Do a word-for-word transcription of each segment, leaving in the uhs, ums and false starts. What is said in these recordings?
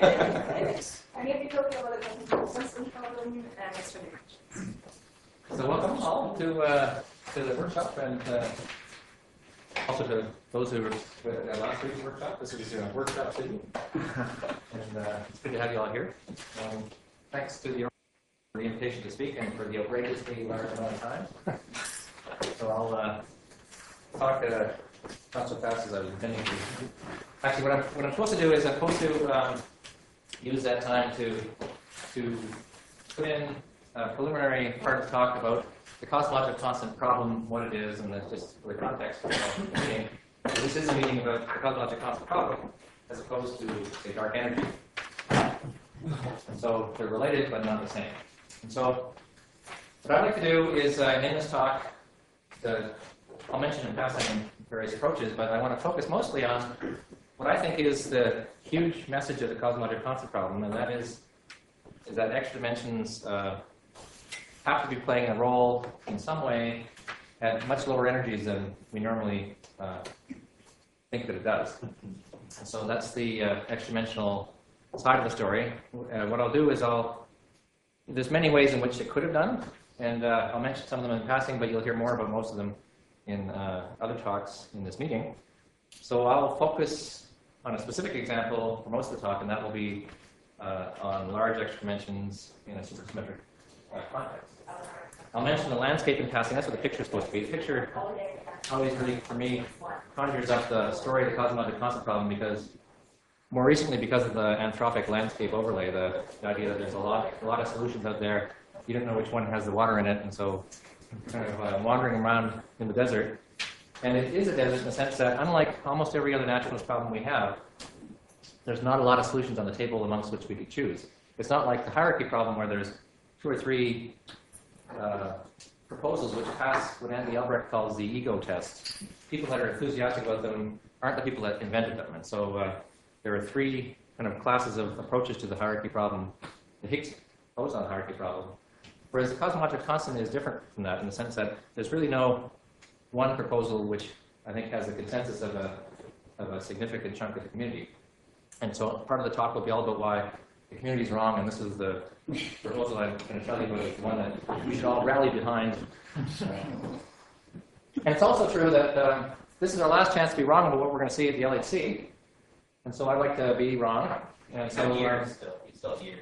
Any of you talking about a consistent problem and explanations? So welcome all to uh, to the workshop, and uh, also to those who were at last week's workshop. This is a workshop city, and uh, it's good to have you all here. Um, thanks to the for the invitation to speak and for the outrageously large amount of time. So I'll uh, talk uh, not so fast as I was intending to. Actually, what I'm what I'm supposed to do is I'm supposed to um, use that time to to put in a preliminary part of the talk about the cosmological constant problem, what it is, and the, just for the context of the meeting. This is a meeting about the cosmological constant problem, as opposed to, say, dark energy. And so they're related, but not the same. And so what I'd like to do is uh, name this talk, the, I'll mention in passing various approaches, but I want to focus mostly on what I think is the huge message of the cosmological constant problem, and that is, is that extra dimensions uh, have to be playing a role in some way at much lower energies than we normally uh, think that it does. And so that's the uh, extra-dimensional side of the story. Uh, what I'll do is I'll, there's many ways in which it could have done, and uh, I'll mention some of them in passing, but you'll hear more about most of them in uh, other talks in this meeting. So I'll focus on a specific example for most of the talk, and that will be uh, on large extra dimensions in a supersymmetric uh, context. I'll mention the landscape in passing. That's what the picture is supposed to be. The picture always really, for me, conjures up the story of the cosmological constant problem, because more recently, because of the anthropic landscape overlay, the, the idea that there's a lot, a lot of solutions out there, you don't know which one has the water in it, and so kind of uh, wandering around in the desert. And it is a desert in the sense that, unlike almost every other naturalist problem we have, there's not a lot of solutions on the table amongst which we could choose. It's not like the hierarchy problem where there's two or three uh, proposals which pass what Andy Albrecht calls the ego test. People that are enthusiastic about them aren't the people that invented them. And so uh, there are three kind of classes of approaches to the hierarchy problem, the Higgs boson hierarchy problem. Whereas the cosmological constant is different from that in the sense that there's really no one proposal which I think has the consensus of a, of a significant chunk of the community. And so part of the talk will be all about why the community is wrong, and this is the proposal I'm going to tell you about, is the one that we should all rally behind. And it's also true that um, this is our last chance to be wrong about what we're going to see at the L H C. And so I'd like to be wrong. And so you're still, you're still here.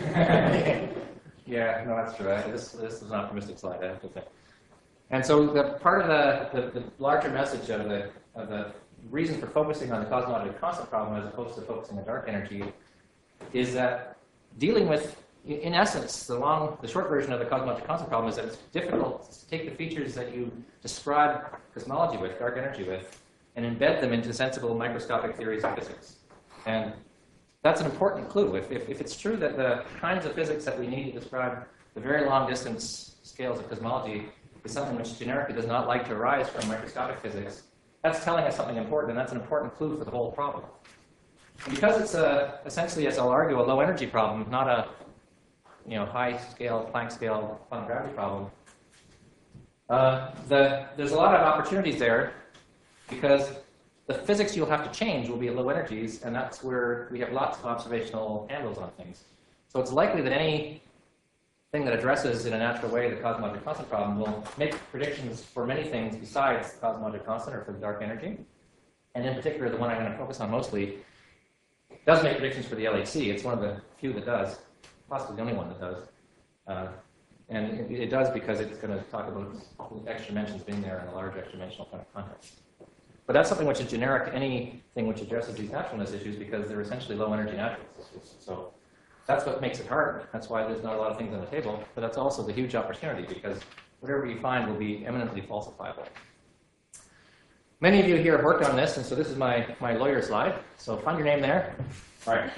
Yeah, no, that's true. This, this is an optimistic slide, I have to say. And so the part of the, the, the larger message of the, of the reason for focusing on the cosmological constant problem as opposed to focusing on dark energy is that dealing with, in essence, the long, the short version of the cosmological constant problem is that it's difficult to take the features that you describe cosmology with, dark energy with, and embed them into sensible microscopic theories of physics. And that's an important clue. If, if, if it's true that the kinds of physics that we need to describe the very long distance scales of cosmology is something which generically does not like to arise from microscopic physics, that's telling us something important, and that's an important clue for the whole problem. And because it's a, essentially, as I'll argue, a low energy problem, not a you know, high scale, Planck scale quantum gravity problem, uh, the, there's a lot of opportunities there, because the physics you'll have to change will be at low energies, and that's where we have lots of observational handles on things. So it's likely that any thing that addresses in a natural way the cosmological constant problem will make predictions for many things besides the cosmological constant or for the dark energy. And in particular, the one I'm going to focus on mostly does make predictions for the L H C. It's one of the few that does, possibly the only one that does. Uh, and it, it does because it's going to talk about extra dimensions being there in a large extra dimensional kind of context. But that's something which is generic to anything which addresses these naturalness issues, because they're essentially low energy naturalist issues. So that's what makes it hard. That's why there's not a lot of things on the table. But that's also the huge opportunity, because whatever you find will be eminently falsifiable. Many of you here have worked on this, and so this is my, my lawyer slide. So find your name there. All right.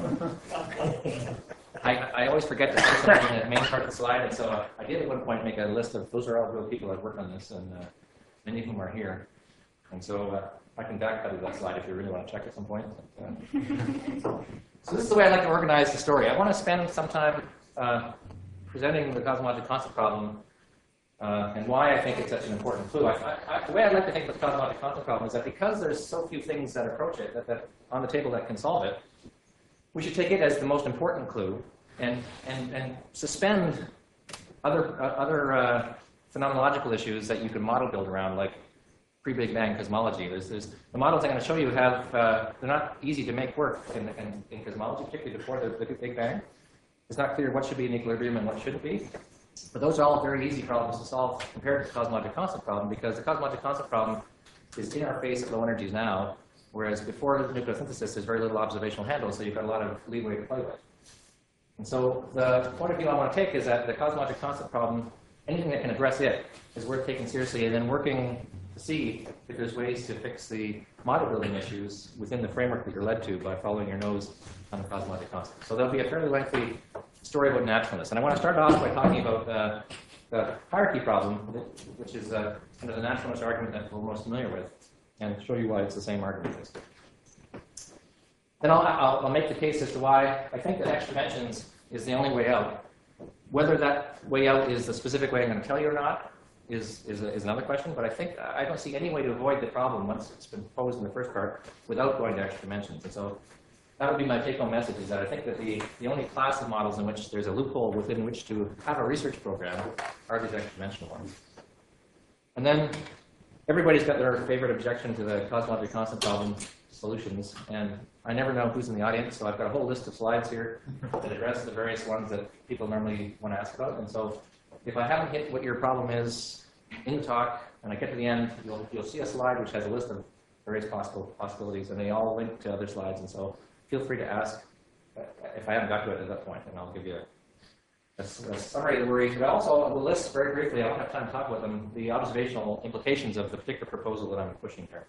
I, I always forget to put something in the main part of the slide, and so I did at one point make a list of, those are all real people that worked on this, and uh, many of them are here. And so uh, I can back cut that slide if you really want to check at some point. But, uh, so this is the way I like to organize the story. I want to spend some time uh, presenting the cosmological constant problem uh, and why I think it's such an important clue. I, I, the way I like to think of the cosmological constant problem is that because there's so few things that approach it, that, that on the table that can solve it, we should take it as the most important clue and, and, and suspend other, uh, other uh, phenomenological issues that you can model build around, like pre-Big Bang cosmology. There's, there's, the models I'm going to show you have, uh, they're not easy to make work in, in, in cosmology, particularly before the, the Big Bang. It's not clear what should be in equilibrium and what shouldn't be. But those are all very easy problems to solve compared to the cosmologic constant problem, because the cosmologic constant problem is in our face at low energies now, whereas before nucleosynthesis, there's very little observational handle, so you've got a lot of leeway to play with. And so the point of view I want to take is that the cosmologic constant problem, anything that can address it, is worth taking seriously, and then working to see if there's ways to fix the model building issues within the framework that you're led to by following your nose on the cosmologic constant. So there'll be a fairly lengthy story about naturalness. And I want to start off by talking about uh, the hierarchy problem, which is uh, kind of the naturalness argument that we're most familiar with, and show you why it's the same argument. Then I'll, I'll, I'll make the case as to why I think that extra dimensions is the only way out. Whether that way out is the specific way I'm going to tell you or not is, is, a, is another question, but I think I don't see any way to avoid the problem once it's been posed in the first part without going to extra dimensions. And so that would be my take-home message, is that I think that the, the only class of models in which there's a loophole within which to have a research program are these extra-dimensional ones. And then everybody's got their favorite objection to the cosmologic constant problem solutions, and I never know who's in the audience, so I've got a whole list of slides here that address the various ones that people normally want to ask about. And so if I haven't hit what your problem is in the talk, and I get to the end, you'll, you'll see a slide which has a list of various possible possibilities, and they all link to other slides. And so feel free to ask if I haven't got to it at that point, and I'll give you a, a, a summary of the worries. But also, we'll list very briefly, I don't have time to talk about them, the observational implications of the particular proposal that I'm pushing here.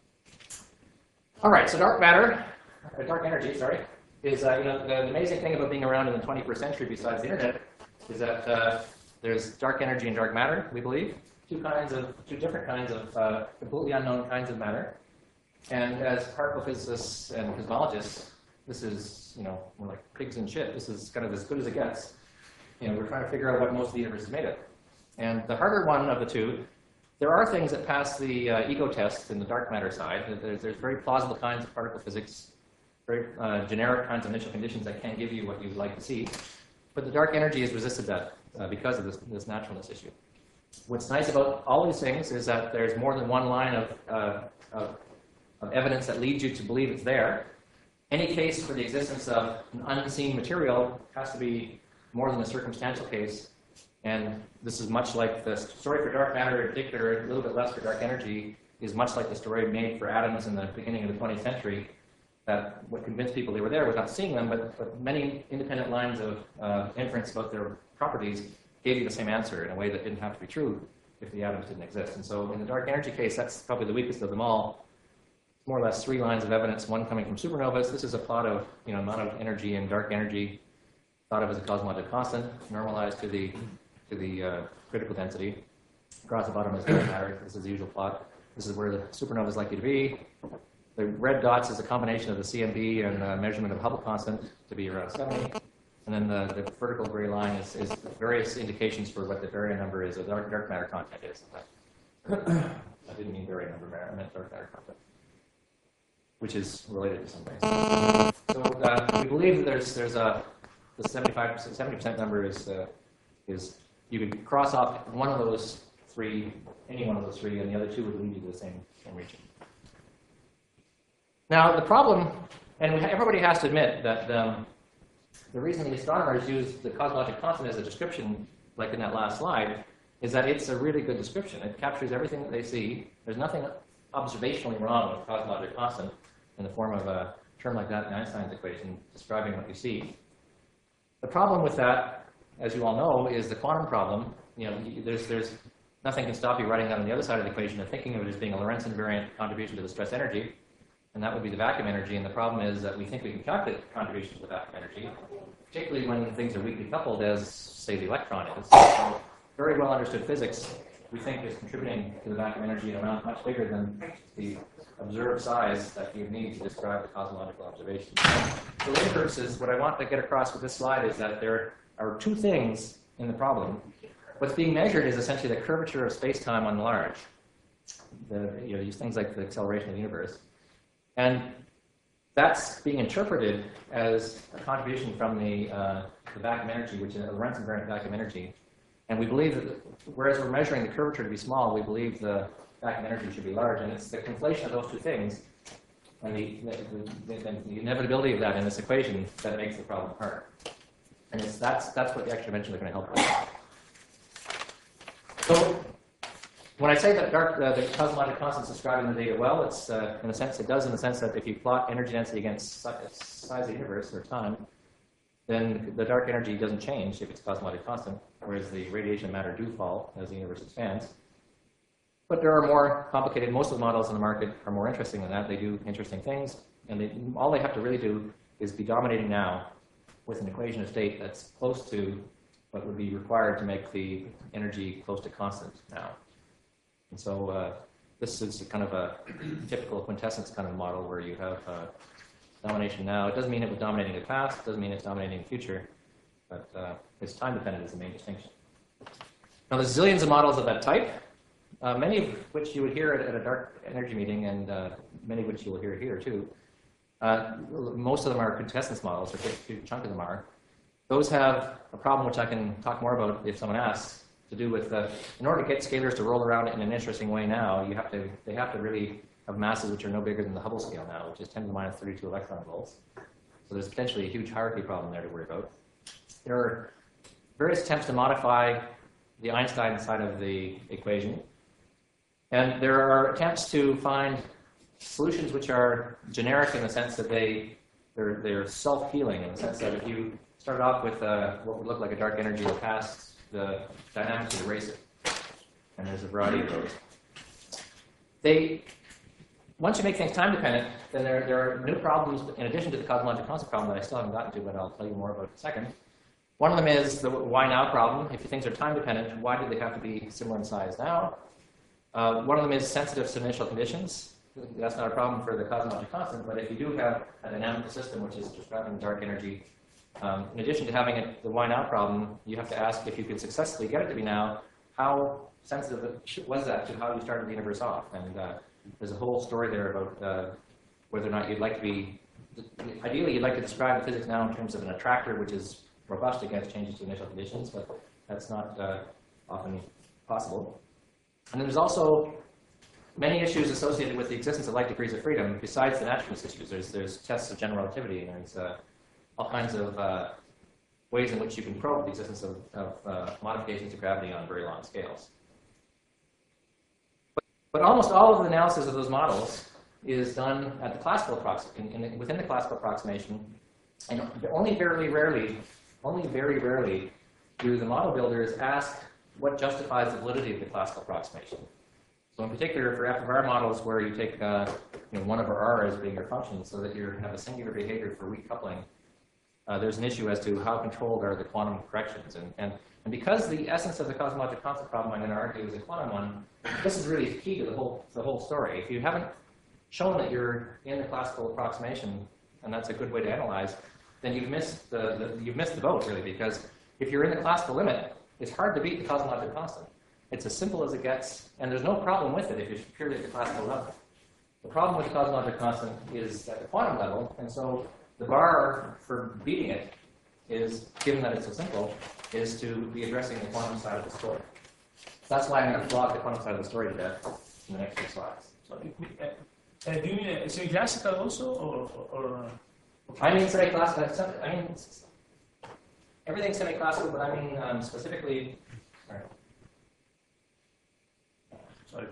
All right, so dark matter, or dark energy, sorry, is uh, you know, the, the amazing thing about being around in the twenty-first century besides the internet is that uh, there's dark energy and dark matter, we believe, two kinds of, two different kinds of uh, completely unknown kinds of matter. And as particle physicists and cosmologists, this is, you know, we're like pigs in shit. This is kind of as good as it gets. You know, we're trying to figure out what most of the universe is made of. And the harder one of the two, there are things that pass the uh, ego test in the dark matter side. There's, there's very plausible kinds of particle physics, very uh, generic kinds of initial conditions that can give you what you would like to see. But the dark energy has resisted that uh, because of this, this naturalness issue. What's nice about all these things is that there's more than one line of, uh, of of evidence that leads you to believe it's there. Any case for the existence of an unseen material has to be more than a circumstantial case. And this is much like the story for dark matter in particular, a little bit less for dark energy, is much like the story made for atoms in the beginning of the twentieth century, that what convinced people they were there was not seeing them, but, but many independent lines of uh, inference about their properties gave you the same answer in a way that didn't have to be true if the atoms didn't exist. And so in the dark energy case, that's probably the weakest of them all. More or less three lines of evidence, one coming from supernovas. This is a plot of, you know, amount of energy and dark energy thought of as a cosmologic constant, normalized to the, to the uh, critical density. Across the bottom is dark matter. This is the usual plot. This is where the supernova is likely to be. The red dots is a combination of the C M B and the measurement of Hubble constant to be around seventy. And then the, the vertical gray line is, is various indications for what the baryon number is, or dark, dark matter content is. I didn't mean baryon number, I meant dark matter content, which is related to some ways. So uh, we believe that there's there's a the seventy-five percent, seventy percent number is uh, is you could cross off one of those three, any one of those three, and the other two would lead you to the same same region. Now the problem, and we, everybody has to admit that um, the reason the astronomers use the cosmologic constant as a description, like in that last slide, is that it's a really good description. It captures everything that they see. There's nothing observationally wrong with cosmologic constant in the form of a term like that in Einstein's equation describing what you see. The problem with that, as you all know, is the quantum problem. You know, there's, there's nothing can stop you writing that on the other side of the equation and thinking of it as being a Lorentz invariant contribution to the stress energy, and that would be the vacuum energy. And the problem is that we think we can calculate the contribution to the vacuum energy, particularly when things are weakly coupled, as, say, the electron is. So very well understood physics, we think, is contributing to the vacuum energy in an amount much bigger than the observed size that you need to describe the cosmological observation. For lay purposes, what I want to get across with this slide is that there are two things in the problem. What's being measured is essentially the curvature of space-time on large. The, you know, these things like the acceleration of the universe. And that's being interpreted as a contribution from the, uh, the vacuum energy, which is the Lorentz invariant vacuum energy. And we believe that, whereas we're measuring the curvature to be small, we believe the vacuum energy should be large. And it's the conflation of those two things and the, the, the, the inevitability of that in this equation that makes the problem hard. And it's, that's, that's what the extra dimensions are going to help with. So when I say that dark, uh, the cosmological constant is describing the data well, it's uh, in a sense it does in the sense that if you plot energy density against size of the universe or time, then the dark energy doesn't change if it's cosmological constant, whereas the radiation and matter do fall as the universe expands. But there are more complicated, most of the models in the market are more interesting than that. They do interesting things, and they, all they have to really do is be dominating now with an equation of state that's close to what would be required to make the energy close to constant now. And so uh, this is kind of a typical quintessence kind of model where you have uh, domination now. It doesn't mean it was dominating the past. It doesn't mean it's dominating the future. But uh, it's time dependent is the main distinction. Now there's zillions of models of that type, uh, many of which you would hear at, at a dark energy meeting, and uh, many of which you will hear here too. Uh, most of them are quintessence models, or a big chunk of them are. Those have a problem which I can talk more about if someone asks, to do with the, in order to get scalars to roll around in an interesting way now, you have to, they have to really have masses which are no bigger than the Hubble scale now, which is ten to the minus thirty-two electron volts. So there's potentially a huge hierarchy problem there to worry about. There are various attempts to modify the Einstein side of the equation. And there are attempts to find solutions which are generic in the sense that they, they're, they're self-healing, in the sense that if you start off with uh, what would look like a dark energy or past, the dynamics would erase it. And there's a variety of those. They, once you make things time dependent, then there, there are new problems in addition to the cosmological constant problem that I still haven't gotten to, but I'll tell you more about in a second. One of them is the why now problem. If things are time dependent, why do they have to be similar in size now? Uh, one of them is sensitive to initial conditions. That's not a problem for the cosmological constant, but if you do have a dynamical system which is describing dark energy, um, in addition to having it, the why now problem, you have to ask if you can successfully get it to be now, how sensitive was that to how you started the universe off? And uh, there's a whole story there about uh, whether or not you'd like to be, ideally you'd like to describe the physics now in terms of an attractor which is robust against changes to initial conditions, but that's not uh, often possible. And then there's also many issues associated with the existence of light degrees of freedom besides the naturalist issues. There's, there's tests of general relativity, and there's uh, all kinds of uh, ways in which you can probe the existence of, of uh, modifications to gravity on very long scales. But, but almost all of the analysis of those models is done at the classical approximation, in, in, within the classical approximation, and only very rarely, only very rarely do the model builders ask what justifies the validity of the classical approximation. So in particular, for F of R models where you take uh, you know, one over R as being your function so that you have a singular behavior for weak coupling, uh, there's an issue as to how controlled are the quantum corrections. And, and, and because the essence of the cosmological constant problem I'm going to argue is a quantum one, this is really key to the whole, the whole story. If you haven't shown that you're in the classical approximation, and that's a good way to analyze, then you've missed the, the, you've missed the boat, really, because if you're in the classical limit, it's hard to beat the cosmological constant. It's as simple as it gets, and there's no problem with it if you're purely at the classical level. The problem with the cosmological constant is at the quantum level, and so the bar for beating it is, given that it's so simple, is to be addressing the quantum side of the story. That's why I'm going to flog the quantum side of the story to death in the next few slides. So, uh, do you mean uh, semi-classical also, or? or I mean semi-classical. I mean everything's semi-classical, but I mean um, specifically. Sorry. Sorry.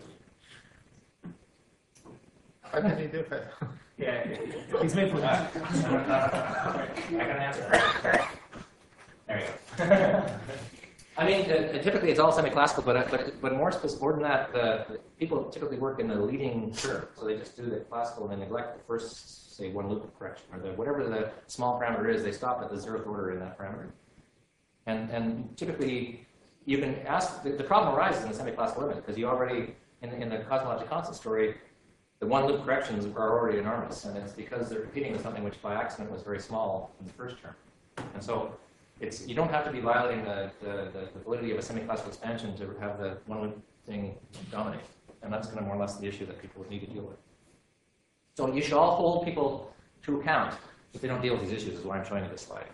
How can you do it? Yeah, he's made for that. I can answer. There you go. I mean, uh, typically it's all semi-classical, but uh, but but more specific, more than that, the, the people typically work in the leading term, so they just do the classical and they neglect the first, say, one loop correction, or the whatever the small parameter is. They stop at the zeroth order in that parameter, and and typically you can ask. The, the problem arises in the semi-classical limit because you already in the, in the cosmological constant story, the one loop corrections are already enormous, and it's because they're competing with something which by accident was very small in the first term, and so. It's, you don't have to be violating the, the, the validity of a semi-classical expansion to have the one thing dominate. And that's kind of more or less the issue that people need to deal with. So you should all hold people to account if they don't deal with these issues, is why I'm showing you this slide.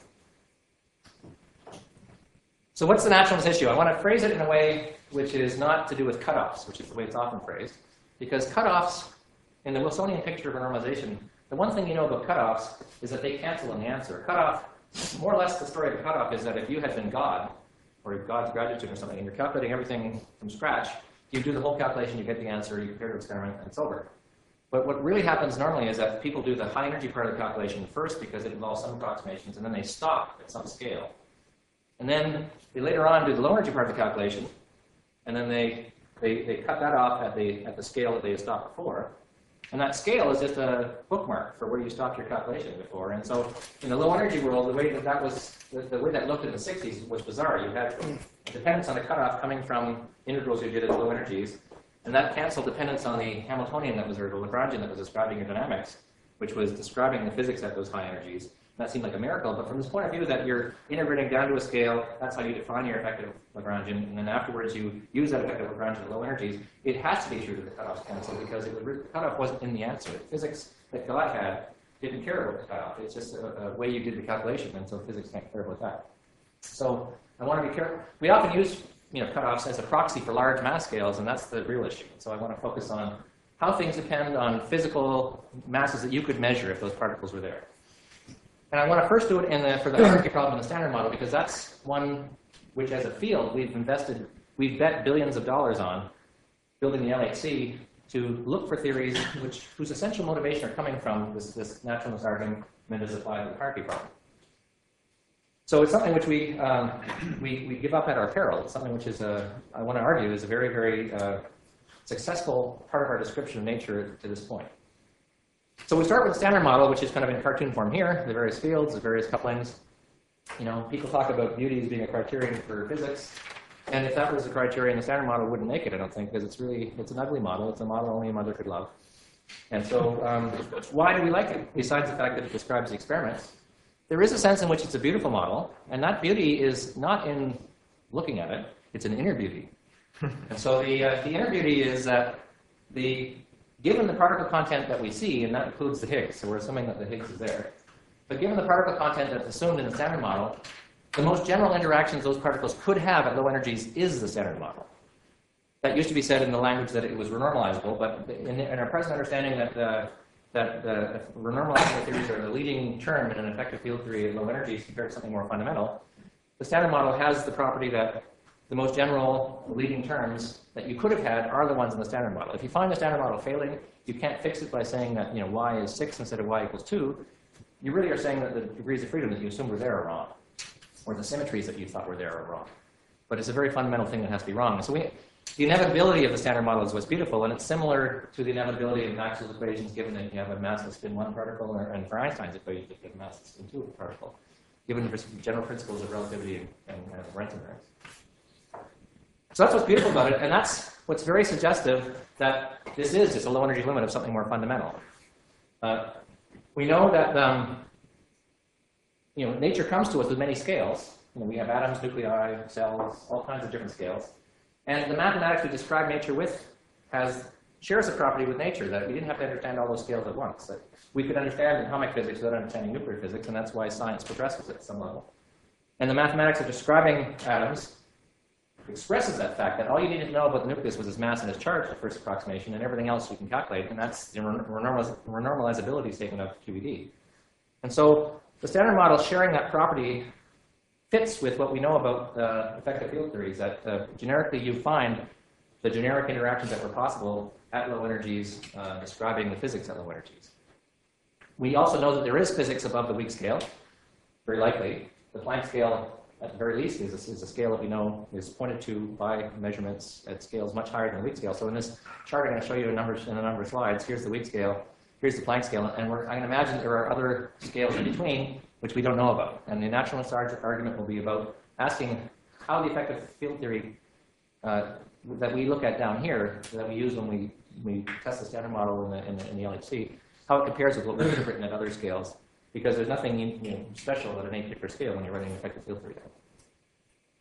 So what's the naturalness issue? I want to phrase it in a way which is not to do with cutoffs, which is the way it's often phrased. Because cutoffs, in the Wilsonian picture of a normalization, the one thing you know about cutoffs is that they cancel on the answer. A cutoff, more or less the story of a cutoff is that if you had been God, or God's graduate student or something, and you're calculating everything from scratch, you do the whole calculation, you get the answer, you compare to experiment, and it's over. But what really happens normally is that people do the high energy part of the calculation first because it involves some approximations, and then they stop at some scale. And then they later on do the low energy part of the calculation, and then they, they, they cut that off at the, at the scale that they had stopped before. And that scale is just a bookmark for where you stopped your calculation before. And so in the low energy world, the way that that was, the, the way that looked in the sixties was bizarre. You had dependence on the cutoff coming from integrals you did at low energies, and that canceled dependence on the Hamiltonian that was, or the Lagrangian that was describing your dynamics, which was describing the physics at those high energies. That seemed like a miracle, but from this point of view that you're integrating down to a scale, that's how you define your effective Lagrangian, and then afterwards you use that effective Lagrangian at low energies. It has to be true that the cutoff's cancel because it, the cutoff wasn't in the answer. The physics that Galat had didn't care about the cutoff. It's just a, a way you did the calculation, and so physics can't care about that. So I want to be careful. We often use you know, cutoffs as a proxy for large mass scales, and that's the real issue. So I want to focus on how things depend on physical masses that you could measure if those particles were there. And I want to first do it in the, for the hierarchy problem in the Standard Model, because that's one which, as a field, we've invested, we've bet billions of dollars on building the L H C to look for theories which, whose essential motivation are coming from this, this naturalness argument as applied to the hierarchy problem. So it's something which we, um, we, we give up at our peril. It's something which is, a, I want to argue, is a very, very uh, successful part of our description of nature to this point. So we start with the Standard Model, which is kind of in cartoon form here, the various fields, the various couplings. You know, people talk about beauty as being a criterion for physics. And if that was a criterion, the Standard Model wouldn't make it, I don't think, because it's really, it's an ugly model. It's a model only a mother could love. And so um, why do we like it, besides the fact that it describes the experiments? There is a sense in which it's a beautiful model, and that beauty is not in looking at it, it's an inner beauty. And so the, uh, the inner beauty is that the, given the particle content that we see, and that includes the Higgs, so we're assuming that the Higgs is there, but given the particle content that's assumed in the Standard Model, the most general interactions those particles could have at low energies is the Standard Model. That used to be said in the language that it was renormalizable, but in, in our present understanding that uh, that uh, renormalizable theories are the leading term in an effective field theory at low energies compared to something more fundamental, the Standard Model has the property that the most general leading terms that you could have had are the ones in the Standard Model. If you find the Standard Model failing, you can't fix it by saying that you know y is six instead of y equals two. You really are saying that the degrees of freedom that you assumed were there are wrong, or the symmetries that you thought were there are wrong. But it's a very fundamental thing that has to be wrong. So we, the inevitability of the Standard Model is what's beautiful, and it's similar to the inevitability of Maxwell's equations, given that you have a massless spin one particle, or, and for Einstein's equations, if you have a massless spin two particle, given the general principles of relativity and, and, and Lorentz invariance. So that's what's beautiful about it, and that's what's very suggestive that this is just a low energy limit of something more fundamental. Uh, we know that um, you know, nature comes to us with many scales. You know, we have atoms, nuclei, cells, all kinds of different scales. And the mathematics we describe nature with has shares a property with nature that we didn't have to understand all those scales at once. That we could understand atomic physics without understanding nuclear physics, and that's why science progresses at some level. And the mathematics of describing atoms expresses that fact that all you needed to know about the nucleus was its mass and its charge, the first approximation, and everything else you can calculate, and that's the renormaliz renormalizability statement of Q E D. And so the Standard Model sharing that property fits with what we know about uh, effective field theories, that uh, generically you find the generic interactions that were possible at low energies, uh, describing the physics at low energies. We also know that there is physics above the weak scale, very likely. The Planck scale, at the very least, is a, is a scale that we know is pointed to by measurements at scales much higher than the weak scale. So in this chart, I'm going to show you a number, in a number of slides. Here's the weak scale, here's the Planck scale, and we're, I can imagine there are other scales in between which we don't know about. And the naturalist argument will be about asking how the effective field theory uh, that we look at down here, that we use when we, we test the Standard Model in the, in the, in the L H C, how it compares with what we have written at other scales. Because there's nothing you know, special at any particular scale when you're writing effective field theory.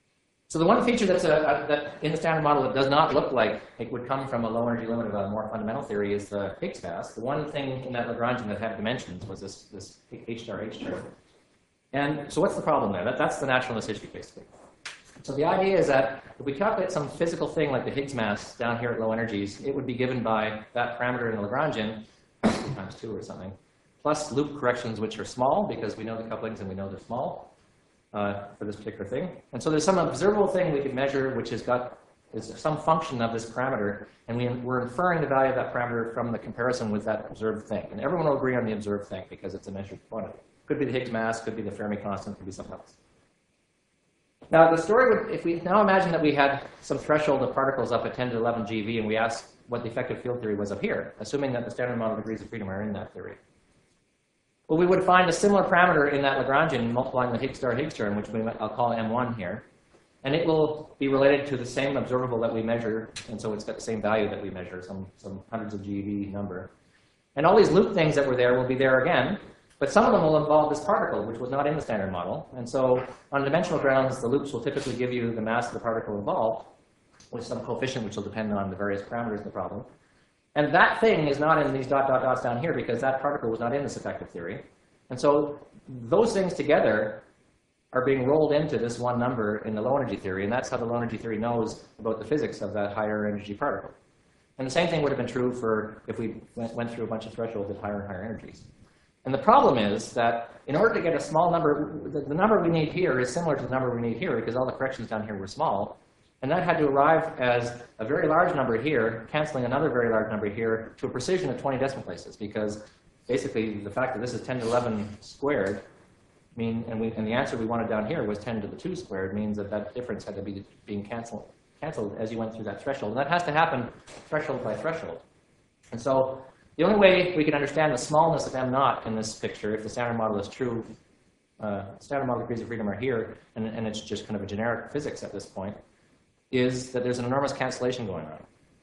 So the one feature that's a, a, that in the standard model that does not look like it would come from a low energy limit of a more fundamental theory is the Higgs mass. The one thing in that Lagrangian that had dimensions was this, this H star H star. And so what's the problem there? That, that's the naturalness issue, basically. So the idea is that if we calculate some physical thing like the Higgs mass down here at low energies, it would be given by that parameter in the Lagrangian, times two or something, plus loop corrections which are small because we know the couplings and we know they're small. Uh, for this particular thing. And so there's some observable thing we can measure which has got is some function of this parameter, and we, we're inferring the value of that parameter from the comparison with that observed thing. And everyone will agree on the observed thing because it's a measured quantity. Could be the Higgs mass, could be the Fermi constant, could be something else. Now the story would, if we now imagine that we had some threshold of particles up at ten to the eleven G V and we asked what the effective field theory was up here, assuming that the standard model degrees of freedom are in that theory. Well, we would find a similar parameter in that Lagrangian multiplying the Higgs star Higgs term, which we, I'll call M one here. And it will be related to the same observable that we measure, and so it's got the same value that we measure, some, some hundreds of G V number. And all these loop things that were there will be there again, but some of them will involve this particle, which was not in the standard model. And so on dimensional grounds, the loops will typically give you the mass of the particle involved, with some coefficient which will depend on the various parameters of the problem. And that thing is not in these dot, dot, dots down here because that particle was not in this effective theory. And so those things together are being rolled into this one number in the low energy theory, and that's how the low energy theory knows about the physics of that higher energy particle. And the same thing would have been true for if we went, went through a bunch of thresholds at higher and higher energies. And the problem is that in order to get a small number, the, the number we need here is similar to the number we need here because all the corrections down here were small. And that had to arrive as a very large number here, canceling another very large number here, to a precision of twenty decimal places, because basically the fact that this is ten to the eleven squared, mean, and, we, and the answer we wanted down here was ten to the two squared, means that that difference had to be being canceled, canceled as you went through that threshold. And that has to happen threshold by threshold. And so the only way we can understand the smallness of M naught in this picture, if the standard model is true, uh, standard model degrees of freedom are here, and, and it's just kind of a generic physics at this point, is that there's an enormous cancellation going on.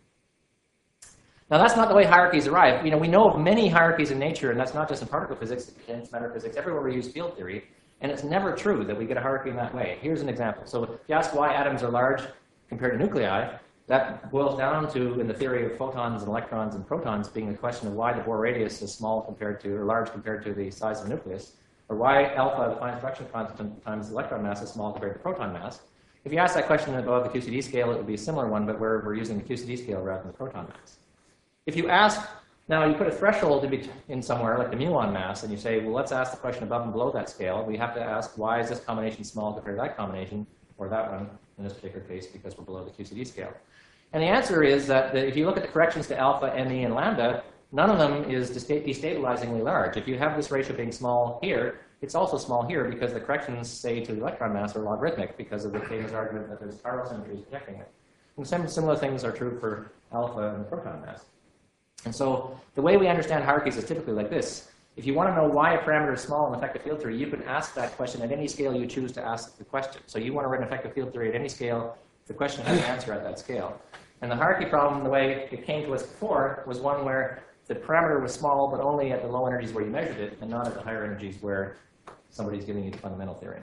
Now, that's not the way hierarchies arrive. You know, we know of many hierarchies in nature, and that's not just in particle physics, in matter physics, everywhere we use field theory, and it's never true that we get a hierarchy in that way. Here's an example. So if you ask why atoms are large compared to nuclei, that boils down to, in the theory of photons and electrons and protons, being the question of why the Bohr radius is small compared to, or large compared to the size of the nucleus, or why alpha, the Planck's fraction constant, times the electron mass is small compared to proton mass. If you ask that question above the Q C D scale, it would be a similar one, but we're, we're using the Q C D scale rather than the proton mass. If you ask, now you put a threshold in, in somewhere, like the muon mass, and you say, well, let's ask the question above and below that scale. We have to ask, why is this combination small compared to that combination, or that one, in this particular case, because we're below the Q C D scale. And the answer is that the, if you look at the corrections to alpha, me, and lambda, none of them is destabilizingly large. If you have this ratio being small here, it's also small here because the corrections, say, to the electron mass are logarithmic because of the famous argument that there's chiral symmetries protecting it. And some similar things are true for alpha and the proton mass. And so the way we understand hierarchies is typically like this. If you want to know why a parameter is small in effective field theory, you can ask that question at any scale you choose to ask the question. So you want to write an effective field theory at any scale, the question has an answer at that scale. And the hierarchy problem, the way it came to us before, was one where the parameter was small, but only at the low energies where you measured it, and not at the higher energies where somebody's giving you the fundamental theory.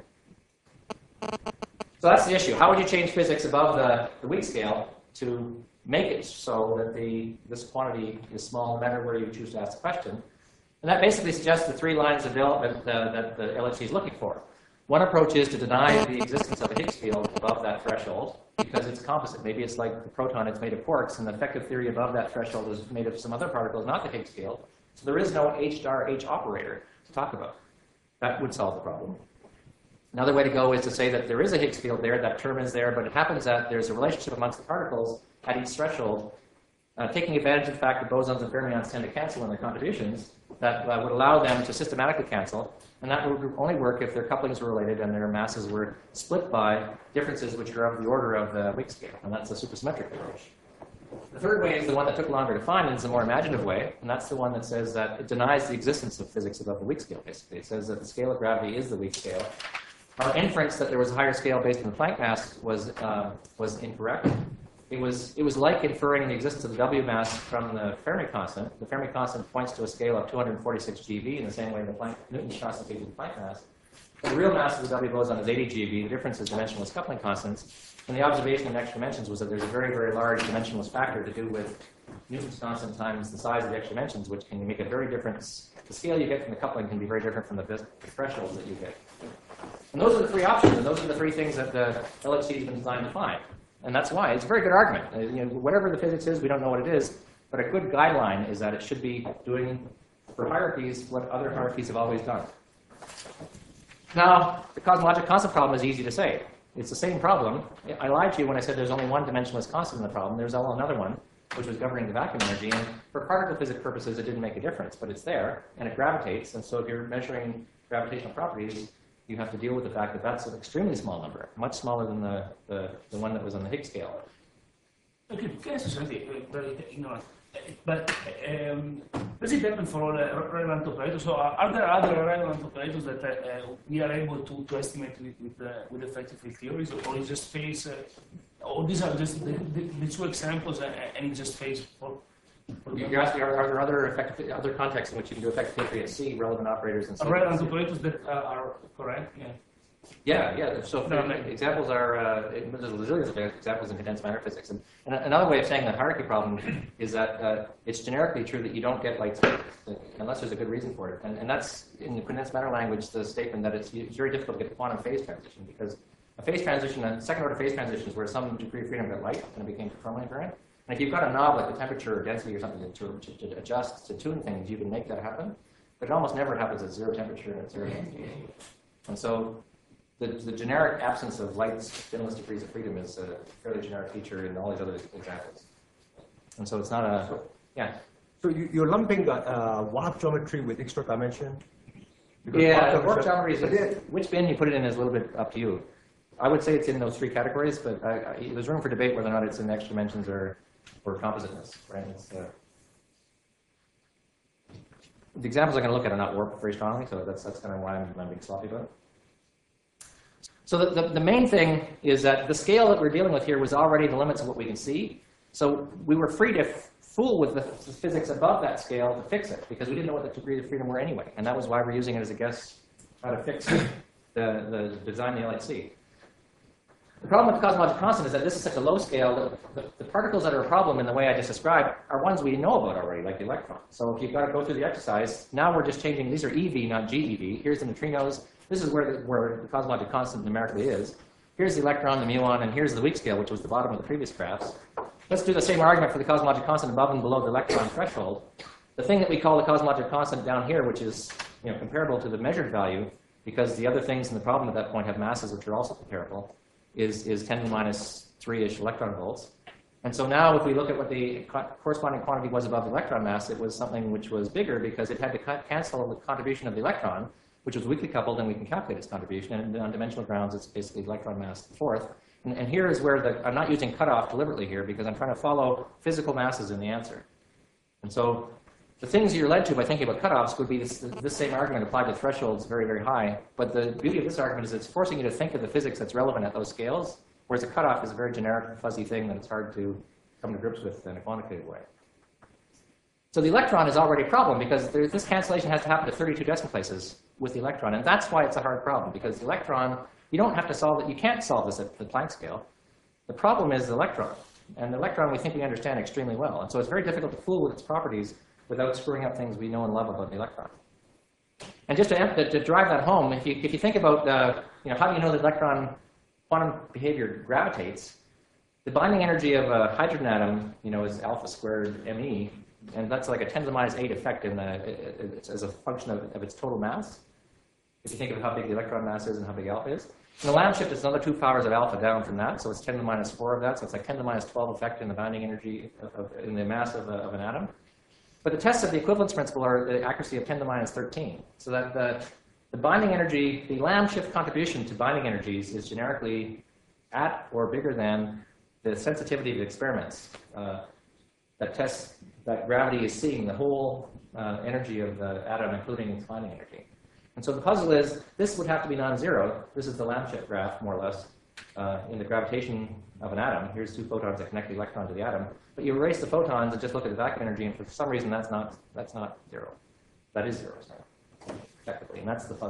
So that's the issue. How would you change physics above the, the weak scale to make it so that the, this quantity is small no matter where you choose to ask the question? And that basically suggests the three lines of development uh, that the L H C is looking for. One approach is to deny the existence of a Higgs field above that threshold because it's composite. Maybe it's like the proton, it's made of quarks, and the effective theory above that threshold is made of some other particles, not the Higgs field. So there is no H star H operator to talk about. That would solve the problem. Another way to go is to say that there is a Higgs field there, that term is there, but it happens that there's a relationship amongst the particles at each threshold, uh, taking advantage of the fact that bosons and fermions tend to cancel in their contributions, that uh, would allow them to systematically cancel, and that would only work if their couplings were related and their masses were split by differences which are of the order of the weak scale, and that's a supersymmetric approach. The third way is the one that took longer to find, and is a more imaginative way, and that's the one that says that it denies the existence of physics above the weak scale, basically. It says that the scale of gravity is the weak scale. Our inference that there was a higher scale based on the Planck mass was, uh, was incorrect. It was, it was like inferring the existence of the W mass from the Fermi constant. The Fermi constant points to a scale of two hundred forty-six G V in the same way the Planck, Newton's constant gives you the Planck mass. The real mass of the W boson is eighty GeV. The difference is dimensionless coupling constants. And the observation in extra dimensions was that there's a very, very large dimensionless factor to do with Newton's constant times the size of the extra dimensions, which can make a very difference. The scale you get from the coupling can be very different from the, the thresholds that you get. And those are the three options, and those are the three things that the L H C has been designed to find. And that's why it's a very good argument. Uh, you know, whatever the physics is, we don't know what it is, but a good guideline is that it should be doing for hierarchies what other hierarchies have always done. Now, the cosmologic constant problem is easy to say. It's the same problem. I lied to you when I said there's only one dimensionless constant in the problem. There's all another one, which was governing the vacuum energy. And for particle physics purposes, it didn't make a difference, but it's there, and it gravitates. And so if you're measuring gravitational properties, you have to deal with the fact that that's an extremely small number, much smaller than the, the, the one that was on the Higgs scale. Okay, can I say something very ignorant? But um, does it happen for all uh, relevant operators? So are, are there other relevant operators that uh, we are able to, to estimate with with, uh, with effective field theories, or is just phase? Uh, or these are just the, the, the two examples, uh, and it's just phase for. for You're asking, are, are there other effective, other contexts in which you can do effective field theory at C, relevant operators and so on? Relevant operators that uh, are correct? Yeah. Yeah, yeah. So No, no. examples are uh, there's a zillion of examples in condensed matter physics. And, and another way of saying the hierarchy problem is that uh, it's generically true that you don't get light speed unless there's a good reason for it. And, and that's in the condensed matter language the statement that it's, it's very difficult to get the quantum phase transition, because a phase transition, a second order phase transition, is where some degree of freedom got light and it became fermion current. And if you've got a knob like the temperature or density or something to, to, to adjust to tune things, you can make that happen. But it almost never happens at zero temperature and at zero density. And so The, the generic absence of light's endless degrees of freedom is a fairly generic feature in all these other examples. And so it's not a, yeah. So you, you're lumping uh, uh, warp geometry with extra dimension? Because Yeah, warp warp geometry- geometry is, which bin you put it in is a little bit up to you. I would say it's in those three categories, but I, I, there's room for debate whether or not it's in extra dimensions or, or compositeness, right? It's, uh, the examples I'm going to look at are not warped very strongly, so that's, that's kind of why I'm, I'm being sloppy about it. So the, the, the main thing is that the scale that we're dealing with here was already the limits of what we can see. So we were free to fool with the, the physics above that scale to fix it, because we didn't know what the degrees of freedom were anyway. And that was why we're using it as a guess how to fix the, the design of the L H C. The problem with the cosmologic constant is that this is such a low scale that the, the particles that are a problem in the way I just described are ones we know about already, like the electron. So if you've got to go through the exercise, now we're just changing, these are E V, not G E V. Here's the neutrinos. This is where the, where the cosmologic constant numerically is. Here's the electron, the muon, and here's the weak scale, which was the bottom of the previous graphs. Let's do the same argument for the cosmologic constant above and below the electron threshold. The thing that we call the cosmologic constant down here, which is you know, comparable to the measured value, because the other things in the problem at that point have masses which are also comparable, is, is ten to the minus three-ish electron volts. And so now if we look at what the co corresponding quantity was above the electron mass, it was something which was bigger because it had to cancel the contribution of the electron, which was weakly coupled, and we can calculate its contribution. And on dimensional grounds, it's basically electron mass fourth. And, and here is where the, I'm not using cutoff deliberately here because I'm trying to follow physical masses in the answer. And so the things you're led to by thinking about cutoffs would be this, this same argument applied to thresholds very, very high. But the beauty of this argument is it's forcing you to think of the physics that's relevant at those scales, whereas a cutoff is a very generic, fuzzy thing that it's hard to come to grips with in a quantitative way. So the electron is already a problem because there, this cancellation has to happen to thirty-two decimal places with the electron. And that's why it's a hard problem, because the electron, you don't have to solve it. You can't solve this at the Planck scale. The problem is the electron. And the electron we think we understand extremely well. And so it's very difficult to fool with its properties without screwing up things we know and love about the electron. And just to, to, to drive that home, if you, if you think about uh, you know, how do you know the electron quantum behavior gravitates, the binding energy of a hydrogen atom you know, is alpha squared me. And that's like a ten to the minus eight effect in the, it, it, as a function of, of its total mass. If you think of how big the electron mass is and how big alpha is. And the Lamb shift is another two powers of alpha down from that, so it's ten to the minus four of that, so it's like ten to the minus twelve effect in the binding energy of, of, in the mass of, a, of an atom. But the tests of the equivalence principle are the accuracy of ten to the minus thirteen. So that the, the binding energy, the Lamb shift contribution to binding energies is generically at or bigger than the sensitivity of experiments uh, that test that gravity is seeing the whole uh, energy of the atom, including its binding energy. And so the puzzle is, this would have to be non-zero. This is the Lamb shift graph, more or less, uh, in the gravitation of an atom. Here's two photons that connect the electron to the atom. But you erase the photons and just look at the vacuum energy, and for some reason that's not, that's not zero. That is zero, sorry, effectively, and that's the puzzle.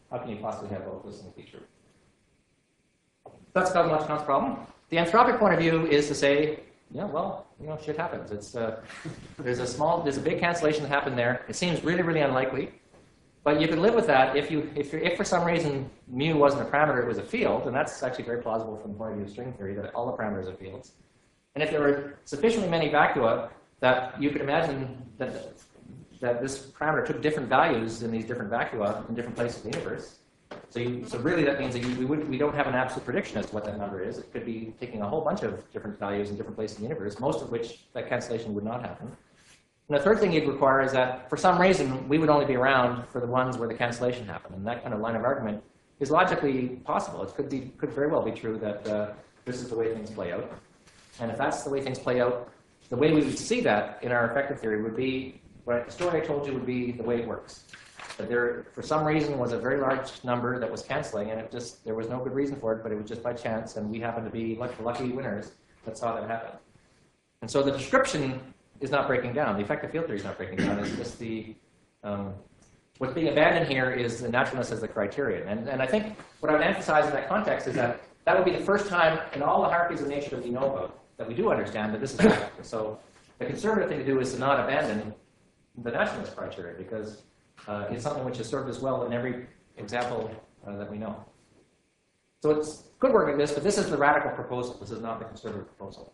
How can you possibly have both this and feature? That's cosmological Kant's problem. The anthropic point of view is to say, yeah, well, you know, shit happens. It's uh, there's a small, there's a big cancellation that happened there. It seems really, really unlikely, but you could live with that if you, if you're, if for some reason mu wasn't a parameter, it was a field, and that's actually very plausible from the point of view of string theory that all the parameters are fields. And if there were sufficiently many vacua that you could imagine that that this parameter took different values in these different vacua in different places in the universe. So, you, so really that means that you, we, would, we don't have an absolute prediction as to what that number is. It could be taking a whole bunch of different values in different places in the universe, most of which that cancellation would not happen. And the third thing you'd require is that for some reason we would only be around for the ones where the cancellation happened. And that kind of line of argument is logically possible. It could, be, could very well be true that uh, this is the way things play out. And if that's the way things play out, the way we would see that in our effective theory would be, what the story I told you would be the way it works. That there, for some reason, was a very large number that was canceling, and it just, there was no good reason for it, but it was just by chance, and we happened to be lucky, lucky winners that saw that happen. And so the description is not breaking down. The effective field theory is not breaking down. It's just the, um, what's being abandoned here is the naturalness as the criterion. And, and I think what I would emphasize in that context is that that would be the first time in all the hierarchies of nature that we know about that we do understand that this is happening. So the conservative thing to do is to not abandon the naturalist criteria, because uh, it's something which has served us well in every example uh, that we know. So it's good work like this, but this is the radical proposal. This is not the conservative proposal.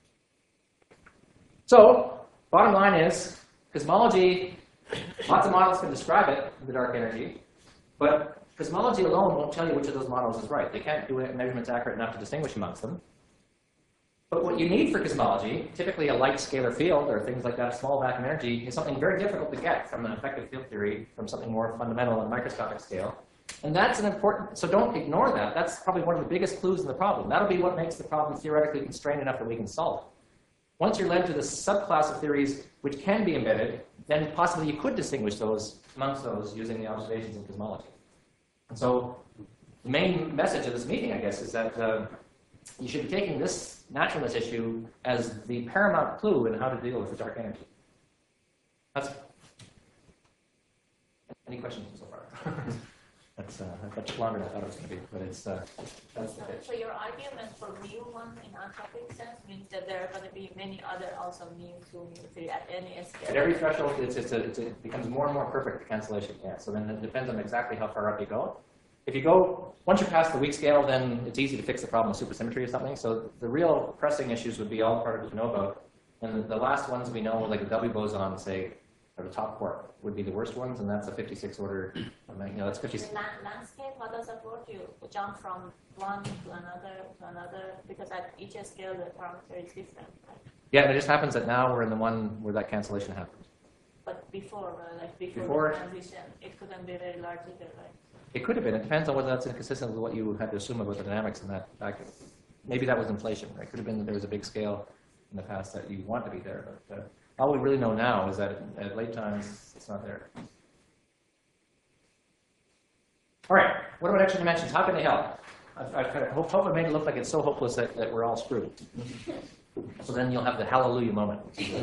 So bottom line is, cosmology, lots of models can describe it, the dark energy, but cosmology alone won't tell you which of those models is right. They can't do measurements accurate enough to distinguish amongst them. But what you need for cosmology, typically a light scalar field or things like that, small vacuum energy, is something very difficult to get from an effective field theory, from something more fundamental and microscopic scale. And that's an important, so don't ignore that. That's probably one of the biggest clues in the problem. That'll be what makes the problem theoretically constrained enough that we can solve it. Once you're led to the subclass of theories which can be embedded, then possibly you could distinguish those amongst those using the observations in cosmology. And so the main message of this meeting, I guess, is that uh, you should be taking this naturalness issue as the paramount clue in how to deal with the dark energy. That's any questions so far? That's uh, much longer than I thought it was going to be, but it's uh, that's the So, pitch. so your argument for mu one in anthropic sense means that there are going to be many other also mu two, mu three at any scale. At every threshold, it's, it's a, it's a, it becomes more and more perfect, the cancellation. Yeah. So then it depends on exactly how far up you go. If you go, once you pass the weak scale, then it's easy to fix the problem with supersymmetry or something. So the real pressing issues would be all the particles we know about. And the, the last ones we know, like the W boson, say, or the top quark, would be the worst ones, and that's a fifty-six order. I mean, you know, that's fifty-six. The land, landscape, how does that work? You jump from one to another to another, because at each scale the parameter is different, right? Yeah, and it just happens that now we're in the one where that cancellation happened. But before, uh, like before, Before- the transition, it couldn't be very large either, right? It could have been. It depends on whether that's inconsistent with what you had to assume about the dynamics in that vacuum. Maybe that was inflation. Right? It could have been that there was a big scale in the past that you want to be there. But uh, all we really know now is that at late times, it's not there. All right. What about extra dimensions? How can they help? I've, I've kind of hope, hope I made it look like it's so hopeless that, that we're all screwed. So then you'll have the hallelujah moment.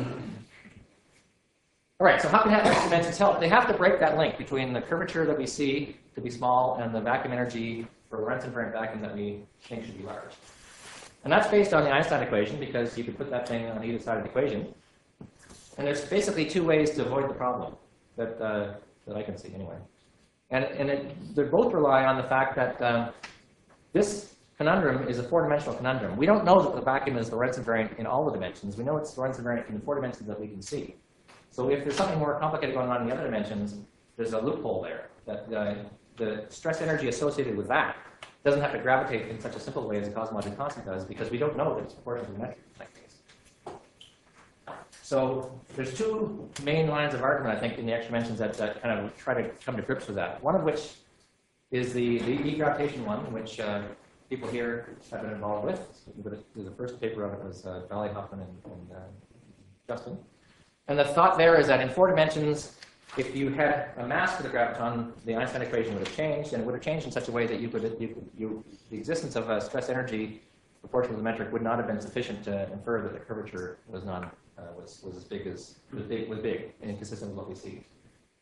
All right, so how can extra dimensions help? They have to break that link between the curvature that we see to be small and the vacuum energy for Lorentz invariant vacuum that we think should be large. And that's based on the Einstein equation, because you can put that thing on either side of the equation. And there's basically two ways to avoid the problem that, uh, that I can see anyway. And, and it, they both rely on the fact that uh, this conundrum is a four-dimensional conundrum. We don't know that the vacuum is Lorentz invariant in all the dimensions. We know it's Lorentz invariant in the four dimensions that we can see. So if there's something more complicated going on in the other dimensions, there's a loophole there. That uh, the stress energy associated with that doesn't have to gravitate in such a simple way as a cosmological constant does, because we don't know that it's proportional to the metric in that case. So there's two main lines of argument, I think, in the extra dimensions that, that kind of try to come to grips with that. One of which is the, the e-gravitation one, which uh, people here have been involved with. The, the first paper on it was uh, Valley, Huffman, and, and uh, Justin. And the thought there is that in four dimensions, if you had a mass for the graviton, the Einstein equation would have changed, and it would have changed in such a way that you could, you could you, the existence of a stress energy proportional to the metric would not have been sufficient to infer that the curvature was non uh, was was as big as was big was big and inconsistent with what we see.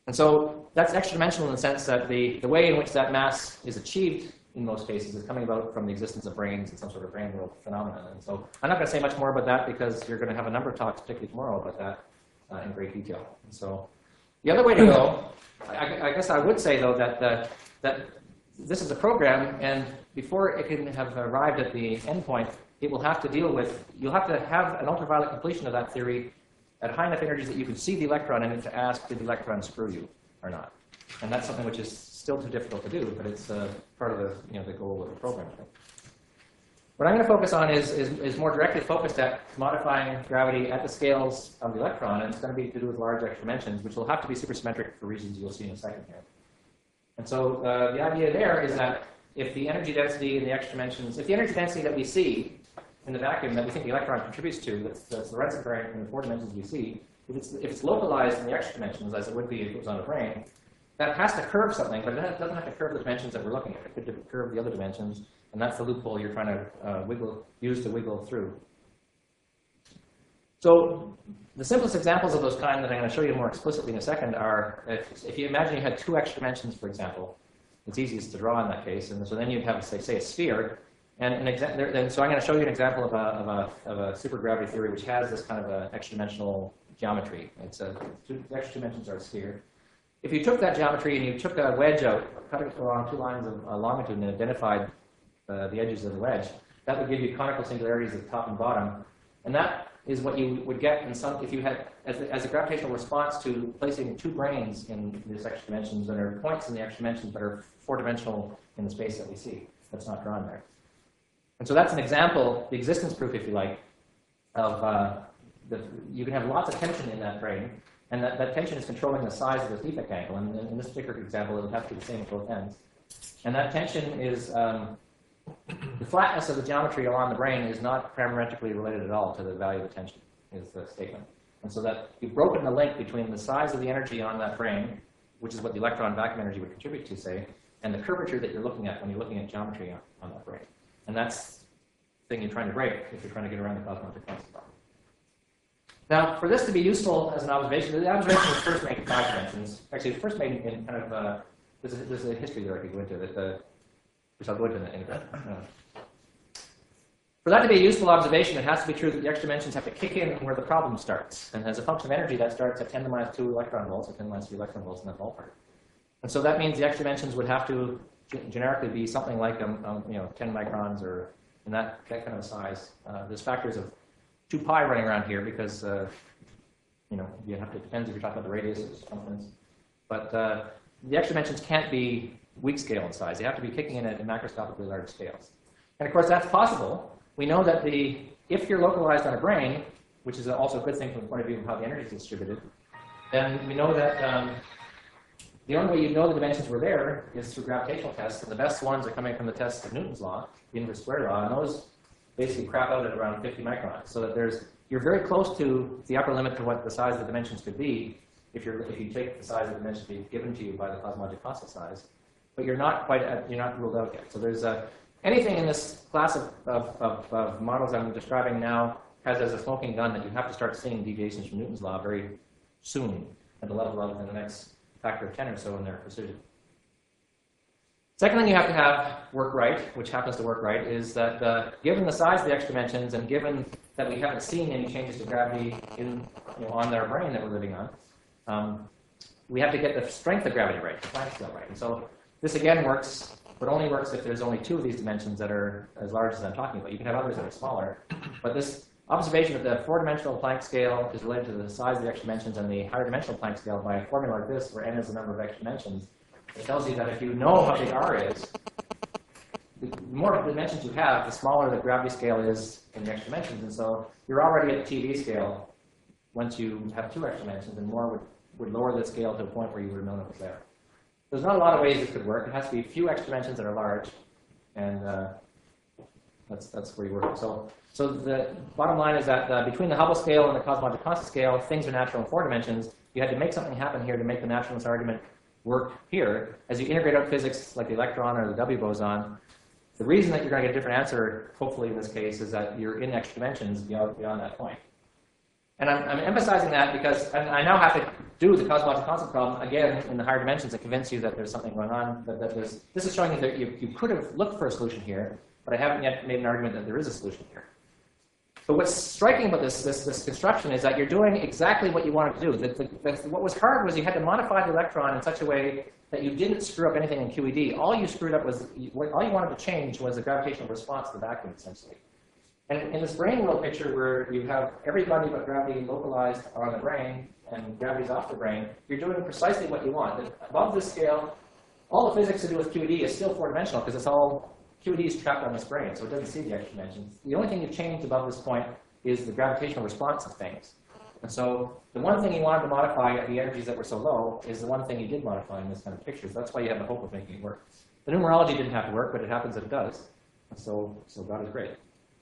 And so that's extra dimensional in the sense that the, the way in which that mass is achieved in most cases is coming about from the existence of brains and some sort of brain world phenomenon. And so I'm not going to say much more about that because you're going to have a number of talks, particularly tomorrow, about that uh, in great detail. And so the other way to go, I, I guess I would say, though, that, uh, that this is a program, and before it can have arrived at the endpoint, it will have to deal with, you'll have to have an ultraviolet completion of that theory at high enough energies that you can see the electron in it to ask, did the electron screw you or not? And that's something which is still too difficult to do, but it's uh, part of the, you know, the goal of the program. What I'm going to focus on is, is, is more directly focused at modifying gravity at the scales of the electron, and it's going to be to do with large extra dimensions, which will have to be supersymmetric for reasons you'll see in a second here. And so uh, the idea there is that if the energy density in the extra dimensions, if the energy density that we see in the vacuum that we think the electron contributes to, that's, that's the Lorentz invariant in the four dimensions we see, if it's, if it's localized in the extra dimensions, as it would be if it was on a brane, that has to curve something, but it doesn't have to curve the dimensions that we're looking at. It could curve the other dimensions, and that's the loophole you're trying to uh, wiggle, use to wiggle through. So the simplest examples of those kind that I'm going to show you more explicitly in a second are, if, if you imagine you had two extra dimensions, for example, it's easiest to draw in that case, and so then you'd have, say, say a sphere, and, an exa there, and so I'm going to show you an example of a, of a, of a supergravity theory which has this kind of a extra dimensional geometry. It's a, two, the extra dimensions are a sphere. If you took that geometry and you took a wedge out, cut it along two lines of uh, longitude and identified uh, the edges of the wedge, that would give you conical singularities at top and bottom. And that is what you would get in some, if you had, as, the, as a gravitational response to placing two branes in these extra dimensions, and there are points in the extra dimensions that are four-dimensional in the space that we see. That's not drawn there. And so that's an example, the existence proof, if you like, of uh, the, you can have lots of tension in that brane. And that, that tension is controlling the size of this defect angle. And in, in this particular example, it would have to be the same at both ends. And that tension is, um, the flatness of the geometry along the brane is not parametrically related at all to the value of the tension, is the statement. And so that you've broken the link between the size of the energy on that brane, which is what the electron vacuum energy would contribute to, say, and the curvature that you're looking at when you're looking at geometry on, on that brane. And that's the thing you're trying to break if you're trying to get around the cosmological constant problem. Now, for this to be useful as an observation, the observation was first made in five dimensions. Actually, it was first made in kind of, uh, there's, a, there's a history there I could go into, that, uh, which I'll go into in a bit. Uh, for that to be a useful observation, it has to be true that the extra dimensions have to kick in where the problem starts. And as a function of energy, that starts at ten to the minus two electron volts, or ten to the minus three electron volts in that ballpark. And so that means the extra dimensions would have to generically be something like, um, um, you know, ten microns, or in that, that kind of a size. Uh, there's factors of two pi running around here because, uh, you know, you have to, it depends if you're talking about the radius or the circumference. But uh, the extra dimensions can't be weak scale in size. They have to be kicking in at macroscopically large scales. And of course, that's possible. We know that the, if you're localized on a brane, which is also a good thing from the point of view of how the energy is distributed, then we know that um, the only way you know the dimensions were there is through gravitational tests. And the best ones are coming from the tests of Newton's law, the inverse square law, and those basically crap out at around fifty microns, so that there's, you're very close to the upper limit to what the size of the dimensions could be if you're, if you take the size of the dimensions being given to you by the cosmological constant size, but you're not quite at, you're not ruled out yet. So there's a, anything in this class of, of, of, of models I'm describing now has as a smoking gun that you have to start seeing deviations from Newton's law very soon at the level of in the next factor of ten or so in their precision. Second thing you have to have work right, which happens to work right, is that uh, given the size of the extra dimensions and given that we haven't seen any changes to gravity in, you know, on their brane that we're living on, um, we have to get the strength of gravity right, the Planck scale right. And so this again works, but only works if there's only two of these dimensions that are as large as I'm talking about. You can have others that are smaller, but this observation of the four-dimensional Planck scale is related to the size of the extra dimensions, and the higher dimensional Planck scale by a formula like this, where n is the number of extra dimensions. It tells you that if you know how big R is, the more dimensions you have, the smaller the gravity scale is in the extra dimensions. And so you're already at the T V scale once you have two extra dimensions, and more would, would lower the scale to a point where you would have known it was there. There's not a lot of ways it could work. It has to be a few extra dimensions that are large, and uh, that's, that's where you work. So, so the bottom line is that uh, between the Hubble scale and the cosmological constant scale, things are natural in four dimensions. You had to make something happen here to make the naturalness argument work here. As you integrate out physics like the electron or the W boson, the reason that you're going to get a different answer, hopefully in this case, is that you're in extra dimensions beyond, beyond that point. And I'm, I'm emphasizing that because and I now have to do the cosmological constant problem again in the higher dimensions and convince you that there's something going on. That, that there's, this is showing you that you, you could have looked for a solution here, but I haven't yet made an argument that there is a solution here. But what's striking about this, this, this construction is that you're doing exactly what you wanted to do. The, the, the, what was hard was you had to modify the electron in such a way that you didn't screw up anything in Q E D. All you screwed up was, all you wanted to change was the gravitational response to the vacuum, essentially. And in this brain world picture where you have everybody but gravity localized on the brain and gravity's off the brain, you're doing precisely what you want. Above this scale, all the physics to do with Q E D is still four-dimensional because it's all, Q E D is trapped on this brain, so it doesn't see the extra dimensions. The only thing you've changed above this point is the gravitational response of things. And so the one thing you wanted to modify at the energies that were so low is the one thing you did modify in this kind of picture. So that's why you have the hope of making it work. The numerology didn't have to work, but it happens that it does. And so, so God is great.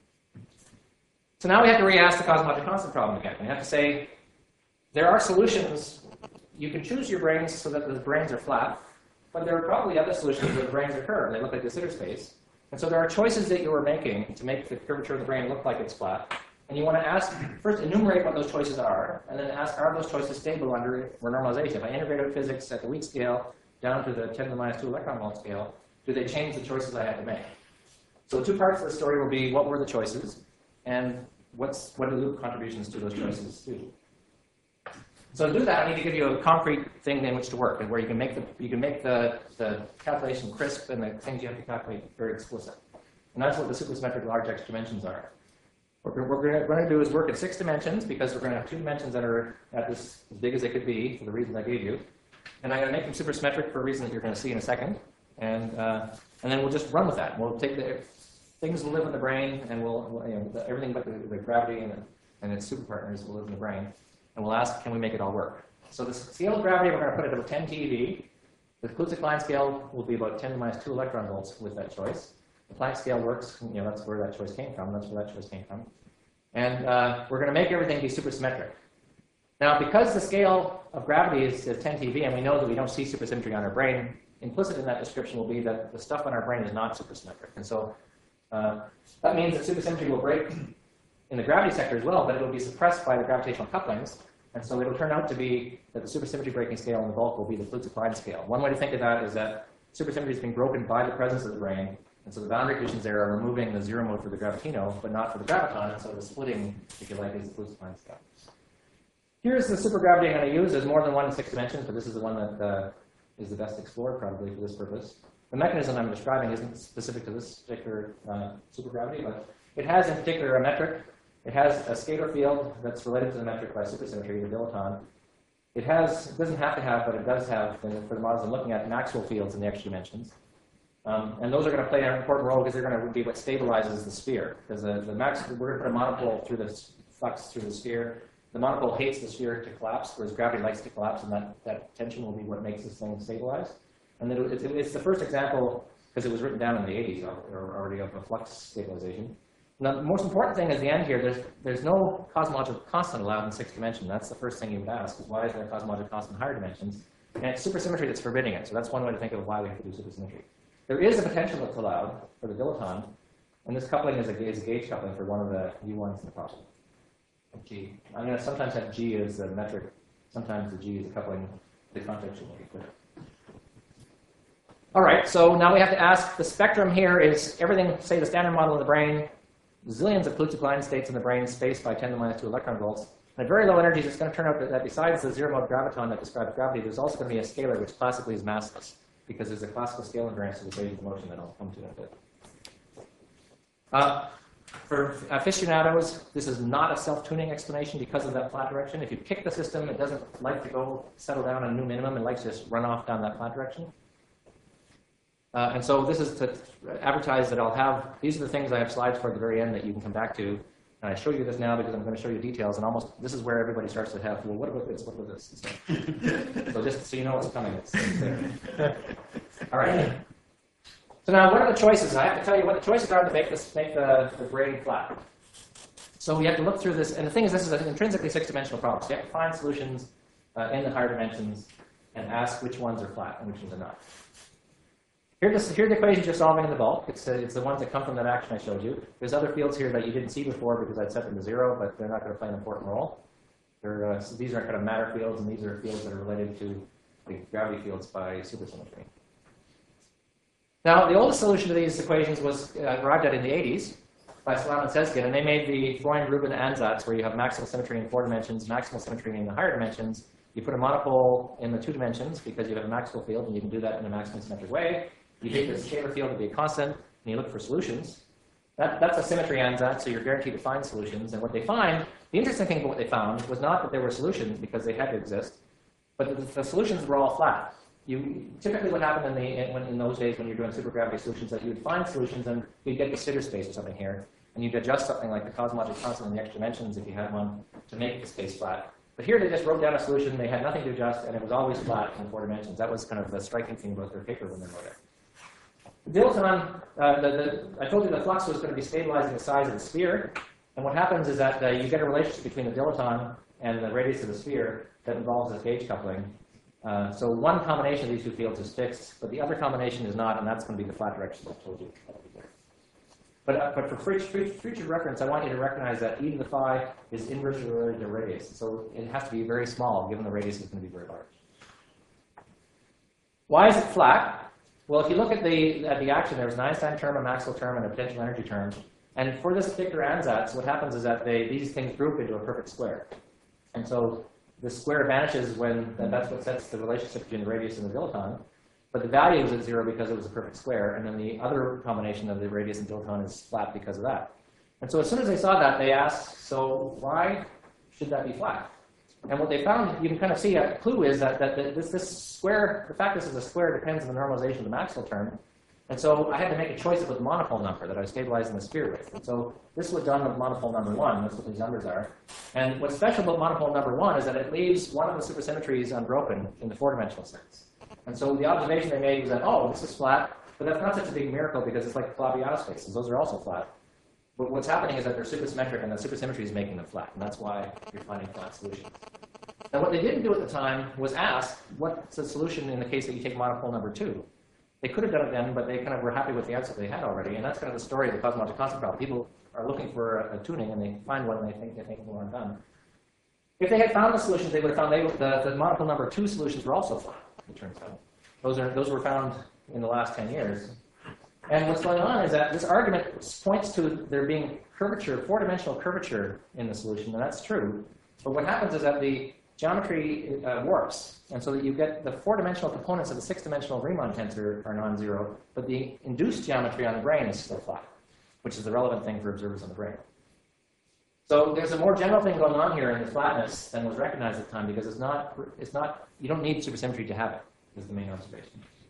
So now we have to re-ask the cosmological constant problem again. We have to say, there are solutions. You can choose your brains so that the brains are flat, but there are probably other solutions where the brains are curved. They look like the Sitter space. And so there are choices that you are making to make the curvature of the brain look like it's flat. And you want to ask, first enumerate what those choices are, and then ask, are those choices stable under renormalization? If I integrate out physics at the weak scale down to the ten to the minus two electron volt scale, do they change the choices I had to make? So the two parts of the story will be, what were the choices, and what's, what do loop contributions to those choices do? So to do that, I need to give you a concrete thing in which to work, and where you can make the, you can make the, the calculation crisp and the things you have to calculate very explicit. And that's what the supersymmetric large extra dimensions are. What we're, what we're going to do is work at six dimensions, because we're going to have two dimensions that are at this as big as they could be for the reasons I gave you. And I'm going to make them supersymmetric for a reason that you're going to see in a second. And, uh, and then we'll just run with that. We'll take the things will live in the brain, and we'll, we'll you know, the, everything but the, the gravity and, the, and its superpartners will live in the brain. And we'll ask, can we make it all work? So the scale of gravity, we're going to put it at about ten T eV. The Kaluza-Klein scale will be about ten to the minus two electron volts with that choice. The Planck scale works, you know, that's where that choice came from, that's where that choice came from. And uh, we're going to make everything be supersymmetric. Now, because the scale of gravity is, is ten T eV, and we know that we don't see supersymmetry on our brain, implicit in that description will be that the stuff on our brain is not supersymmetric. And so uh, that means that supersymmetry will break in the gravity sector as well, but it will be suppressed by the gravitational couplings. And so it will turn out to be that the supersymmetry breaking scale in the bulk will be the Kaluza-Klein scale. One way to think of that is that supersymmetry is being broken by the presence of the brain. And so the boundary conditions there are removing the zero mode for the gravitino, but not for the graviton. And so the splitting, if you like, is the Kaluza-Klein scale. Here's the supergravity I'm going to use. There's more than one in six dimensions, but this is the one that uh, is the best explored probably for this purpose. The mechanism I'm describing isn't specific to this particular uh, supergravity, but it has in particular a metric. It has a scalar field that's related to the metric by supersymmetry, the dilaton. It has, it doesn't have to have, but it does have, for the models I'm looking at, Maxwell fields in the extra dimensions. Um, and those are going to play an important role because they're going to be what stabilizes the sphere. Because the, the max, we're going to put a monopole through the flux through the sphere. The monopole hates the sphere to collapse, whereas gravity likes to collapse, and that, that tension will be what makes this thing stabilize. And then it's, it's the first example, because it was written down in the eighties already, of a flux stabilization. Now, the most important thing is the end here. There's, there's no cosmological constant allowed in sixth dimension. That's the first thing you would ask, is why is there a cosmological constant in higher dimensions? And it's supersymmetry that's forbidding it. So that's one way to think of why we have to do supersymmetry. There is a potential that's allowed for the dilaton, and this coupling is a, is a gauge coupling for one of the U ones in the problem. G. I'm going to sometimes have G as a metric. Sometimes the G is a coupling. The context should make it clear. All right, so now we have to ask, the spectrum here is everything, say the standard model of the brain, zillions of Kaluza-Klein states in the brain spaced by ten to the minus two electron volts. And at very low energies, it's going to turn out that, that besides the zero-mode graviton that describes gravity, there's also going to be a scalar which classically is massless, because there's a classical scale invariance to the equation of motion that I'll come to in a bit. Uh, for aficionados, this is not a self-tuning explanation because of that flat direction. If you kick the system, it doesn't like to go settle down on a new minimum. It likes to just run off down that flat direction. Uh, and so this is to advertise that I'll have, these are the things I have slides for at the very end that you can come back to. And I show you this now because I'm going to show you details. And almost, this is where everybody starts to have, well, what about this? What about this? So, so just so you know what's coming, it's, it's there. All right. So now, what are the choices? I have to tell you what the choices are to make this, make the, the brain flat. So we have to look through this. And the thing is, this is an intrinsically six-dimensional problem. So you have to find solutions uh, in the higher dimensions and ask which ones are flat and which ones are not. Here, this, here are the equations you're solving in the bulk. It's, uh, it's the ones that come from that action I showed you. There's other fields here that you didn't see before because I'd set them to zero, but they're not going to play an important role. They're, uh, so these are kind of matter fields, and these are fields that are related to the gravity fields by supersymmetry. Now, the oldest solution to these equations was uh, arrived at in the eighties by Salam and Sezgin, and they made the Freund-Rubin ansatz, where you have maximal symmetry in four dimensions, maximal symmetry in the higher dimensions. You put a monopole in the two dimensions because you have a maximal field, and you can do that in a maximally symmetric way. You take the scalar field to be a constant, and you look for solutions. That, that's a symmetry ansatz, so you're guaranteed to find solutions. And what they find, the interesting thing about what they found was not that there were solutions because they had to exist, but that the, the solutions were all flat. You, typically what happened in, the, in, when, in those days when you're doing supergravity solutions, that you would find solutions and you'd get the Sitter space or something here, and you'd adjust something like the cosmologic constant in the extra dimensions if you had one to make the space flat. But here they just wrote down a solution, they had nothing to adjust, and it was always flat in four dimensions. That was kind of the striking thing about their paper when they wrote it. The dilaton, uh, the, the, I told you the flux was going to be stabilizing the size of the sphere, and what happens is that uh, you get a relationship between the dilaton and the radius of the sphere that involves this gauge coupling. Uh, so one combination of these two fields is fixed, but the other combination is not, and that's going to be the flat direction I told you. But, uh, but for future, future reference, I want you to recognize that e to the phi is inversely related to radius. So it has to be very small, given the radius is going to be very large. Why is it flat? Well, if you look at the, at the action, there's an Einstein term, a Maxwell term, and a potential energy term. And for this particular ansatz, what happens is that they, these things group into a perfect square. And so the square vanishes when, and that's what sets the relationship between the radius and the dilaton. But the value is at zero because it was a perfect square, and then the other combination of the radius and dilaton is flat because of that. And so as soon as they saw that, they asked, so why should that be flat? And what they found, you can kind of see a clue is that, that, that this, this square, the fact this is a square depends on the normalization of the Maxwell term. And so I had to make a choice of the monopole number that I was stabilizing the sphere with. And so this was done with monopole number one. That's what these numbers are. And what's special about monopole number one is that it leaves one of the supersymmetries unbroken in the four-dimensional sense. And so the observation they made was that, oh, this is flat, but that's not such a big miracle because it's like Falabiado spaces. Those are also flat. But what's happening is that they're supersymmetric, and the supersymmetry is making them flat. And that's why you're finding flat solutions. Now, what they didn't do at the time was ask, what's the solution in the case that you take monopole number two? They could have done it then, but they kind of were happy with the answer they had already. And that's kind of the story of the cosmologic constant problem. People are looking for a, a tuning, and they find one, and they think they think more done. If they had found the solutions, they would have found they, the, the monopole number two solutions were also flat, it turns out. Those, are, those were found in the last ten years. And what's going on is that this argument points to there being curvature, four-dimensional curvature in the solution, and that's true. But what happens is that the geometry uh, warps, and so that you get the four-dimensional components of the six-dimensional Riemann tensor are non-zero, but the induced geometry on the brain is still flat, which is the relevant thing for observers on the brain. So there's a more general thing going on here in the flatness than was recognized at the time, because it's not, it's not, you don't need supersymmetry to have it, is the main observation.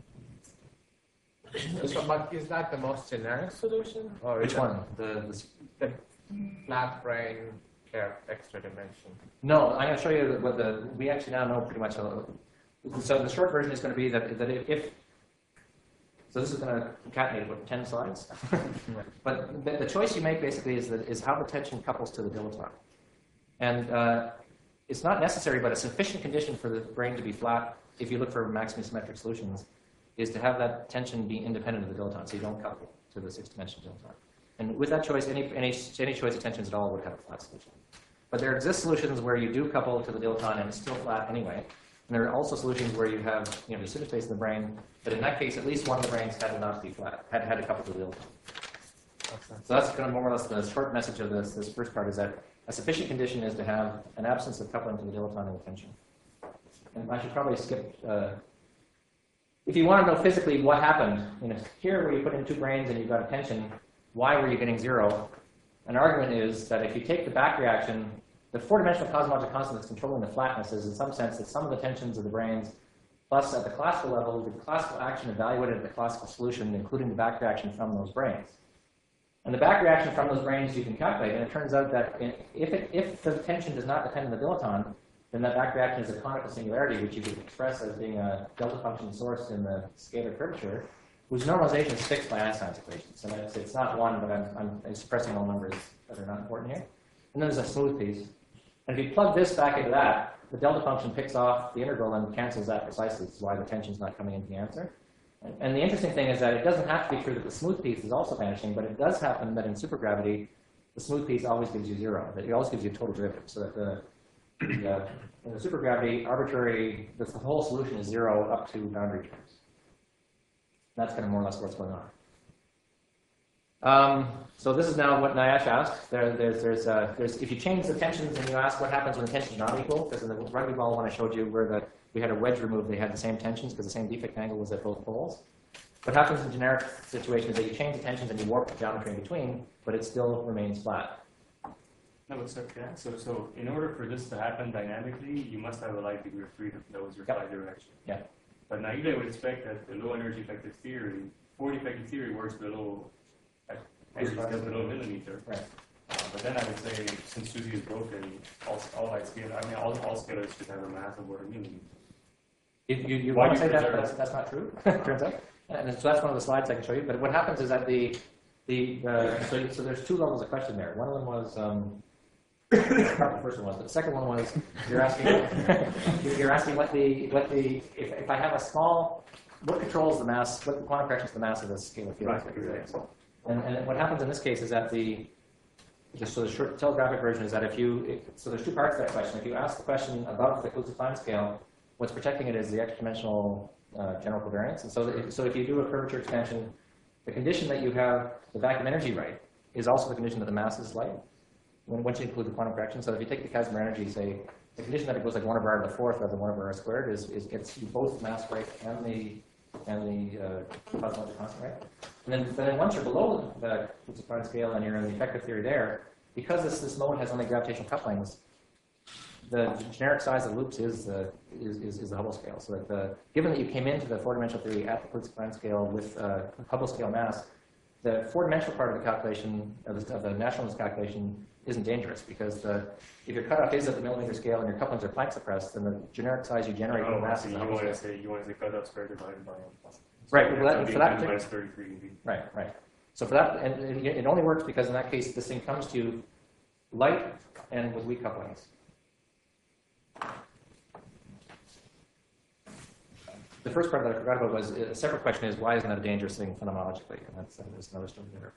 So, but is that the most generic solution? Or Which is one? The, the, The flat brain care extra dimension. No, I'm going to show you what the, we actually now know pretty much. Uh, so the short version is going to be that, that if, if so this is going to concatenate about ten slides. But the, the choice you make basically is, that, is how the tension couples to the dilaton. And uh, it's not necessary, but a sufficient condition for the brain to be flat, if you look for maximally symmetric solutions, is to have that tension be independent of the dilaton, so you don't couple to the six-dimensional dilaton. And with that choice, any, any, any choice of tensions at all would have a flat solution. But there exist solutions where you do couple to the dilaton and it's still flat anyway. And there are also solutions where you have, you know, the Sitter space in the brain, but in that case, at least one of the brains had to not be flat, had, had to couple to the dilaton. Okay. So that's kind of more or less the short message of this, this first part, is that a sufficient condition is to have an absence of coupling to the dilaton and the tension. And I should probably skip, uh, if you want to know physically what happened, you know, here where you put in two brains and you've got a tension, why were you getting zero? An argument is that if you take the back reaction, the four-dimensional cosmologic constant that's controlling the flatness is, in some sense, that some of the tensions of the brains, plus at the classical level, the classical action evaluated at the classical solution, including the back reaction from those brains. And the back reaction from those brains you can calculate, and it turns out that if, it, if the tension does not depend on the dilaton, then that back reaction is a conical singularity, which you could express as being a delta function source in the scalar curvature, whose normalization is fixed by Einstein's equations. So it's, it's not one, but I'm, I'm expressing all numbers that are not important here. And then there's a smooth piece. And if you plug this back into that, the delta function picks off the integral and cancels that precisely. This is why the tension's not coming into the answer. And, and the interesting thing is that it doesn't have to be true that the smooth piece is also vanishing, but it does happen that in supergravity, the smooth piece always gives you zero. It always gives you a total derivative, so that the the, uh, in the supergravity, arbitrary, the whole solution is zero up to boundary terms. That's kind of more or less what's going on. Um, so this is now what Nyash asked. There, there's, there's, uh, there's, if you change the tensions and you ask what happens when the tensions are not equal, because in the rugby ball one I showed you where the, we had a wedge removed, they had the same tensions because the same defect angle was at both poles. What happens in generic situations is that you change the tensions and you warp the geometry in between, but it still remains flat. No, but so, yeah, so, so in order for this to happen dynamically, you must have a light degree of freedom. That was your Yep. phi direction. Yeah. But naively, I would expect that the low energy effective theory, Ford effective theory works below, at energy scale below a millimeter. Right. Uh, but then I would say, since Suzy is broken, all, all light scale, I mean, all, all scalars should have a mass of order millimeter. If you, you Why want to do say you that, but preserve- that's, that's not true, turns out. And so that's one of the slides I can show you. But what happens is that the, the, uh, so, so there's two levels of question there. One of them was, um, I forgot what the first one was, but the second one was, you're asking, you're asking what the, what the, if, if I have a small, what controls the mass, what quantum corrections the mass of this scalar field? Right. And, and what happens in this case is that the, just so the short telegraphic version is that if you, if, so there's two parts to that question. If you ask the question above the Kaluza-Klein scale, what's protecting it is the extra-dimensional uh, general covariance. And so, that, so if you do a curvature expansion, the condition that you have the vacuum energy right is also the condition that the mass is light, when, once you include the quantum correction. So if you take the Casimir energy, say, the condition that it goes like one over r to the fourth rather than one over r squared is, is gets you both the mass right and the and the uh, cosmological constant right. And then, then once you're below the Kaluza-Klein scale and you're in the effective theory there, because this, this mode has only gravitational couplings, the generic size of loops is the is, is, is the Hubble scale. So that the, given that you came into the four-dimensional theory at the Kaluza-Klein scale with uh, Hubble scale mass, the four-dimensional part of the calculation of the, of the nationalist calculation isn't dangerous because the if your cutoff is at the millimeter scale and your couplings are Planck suppressed, then the generic size you generate from Oh, the mass so is you the Hubble want to scale. say, you want to say cutoff squared divided by one. Right, So well, that- that'd be for that ten thing- minus thirty-three E V. Right, right. So for that, and it, it only works because in that case this thing comes to light and with weak couplings. The first part that I forgot about was a separate question is why isn't that a dangerous thing phenomenologically? And that's, that's another story there.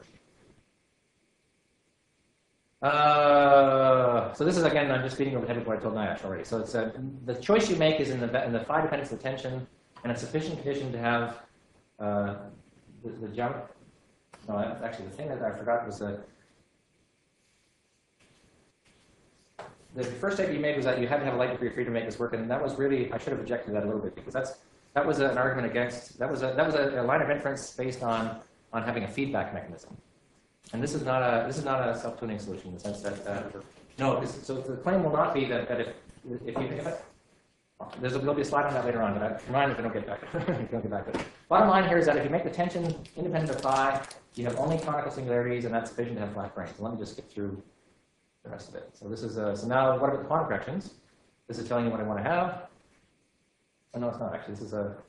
Uh, so this is again, I'm just beating over the head of what I told Nyash already. So it's a, the choice you make is in the in the phi dependence of tension and a sufficient condition to have uh, the, the jump. No, actually, the thing that I forgot was that the first statement you made was that you had to have a light degree of freedom to make this work, and that was really I should have rejected that a little bit because that's that was an argument against that was a, that was a, a line of inference based on on having a feedback mechanism. And this is not a this is not a self-tuning solution in the sense that uh, no. This, so the claim will not be that, that if if you if it, there's a, there'll be a slide on that later on, but I, remind if I don't get back if I don't get back to it. Bottom line here is that if you make the tension independent of phi, you have only conical singularities, and that's sufficient to have flat branes. So let me just skip through the rest of it. So this is uh, so now what about the quantum corrections? This is telling you what I want to have. Oh no, it's not actually. This is a.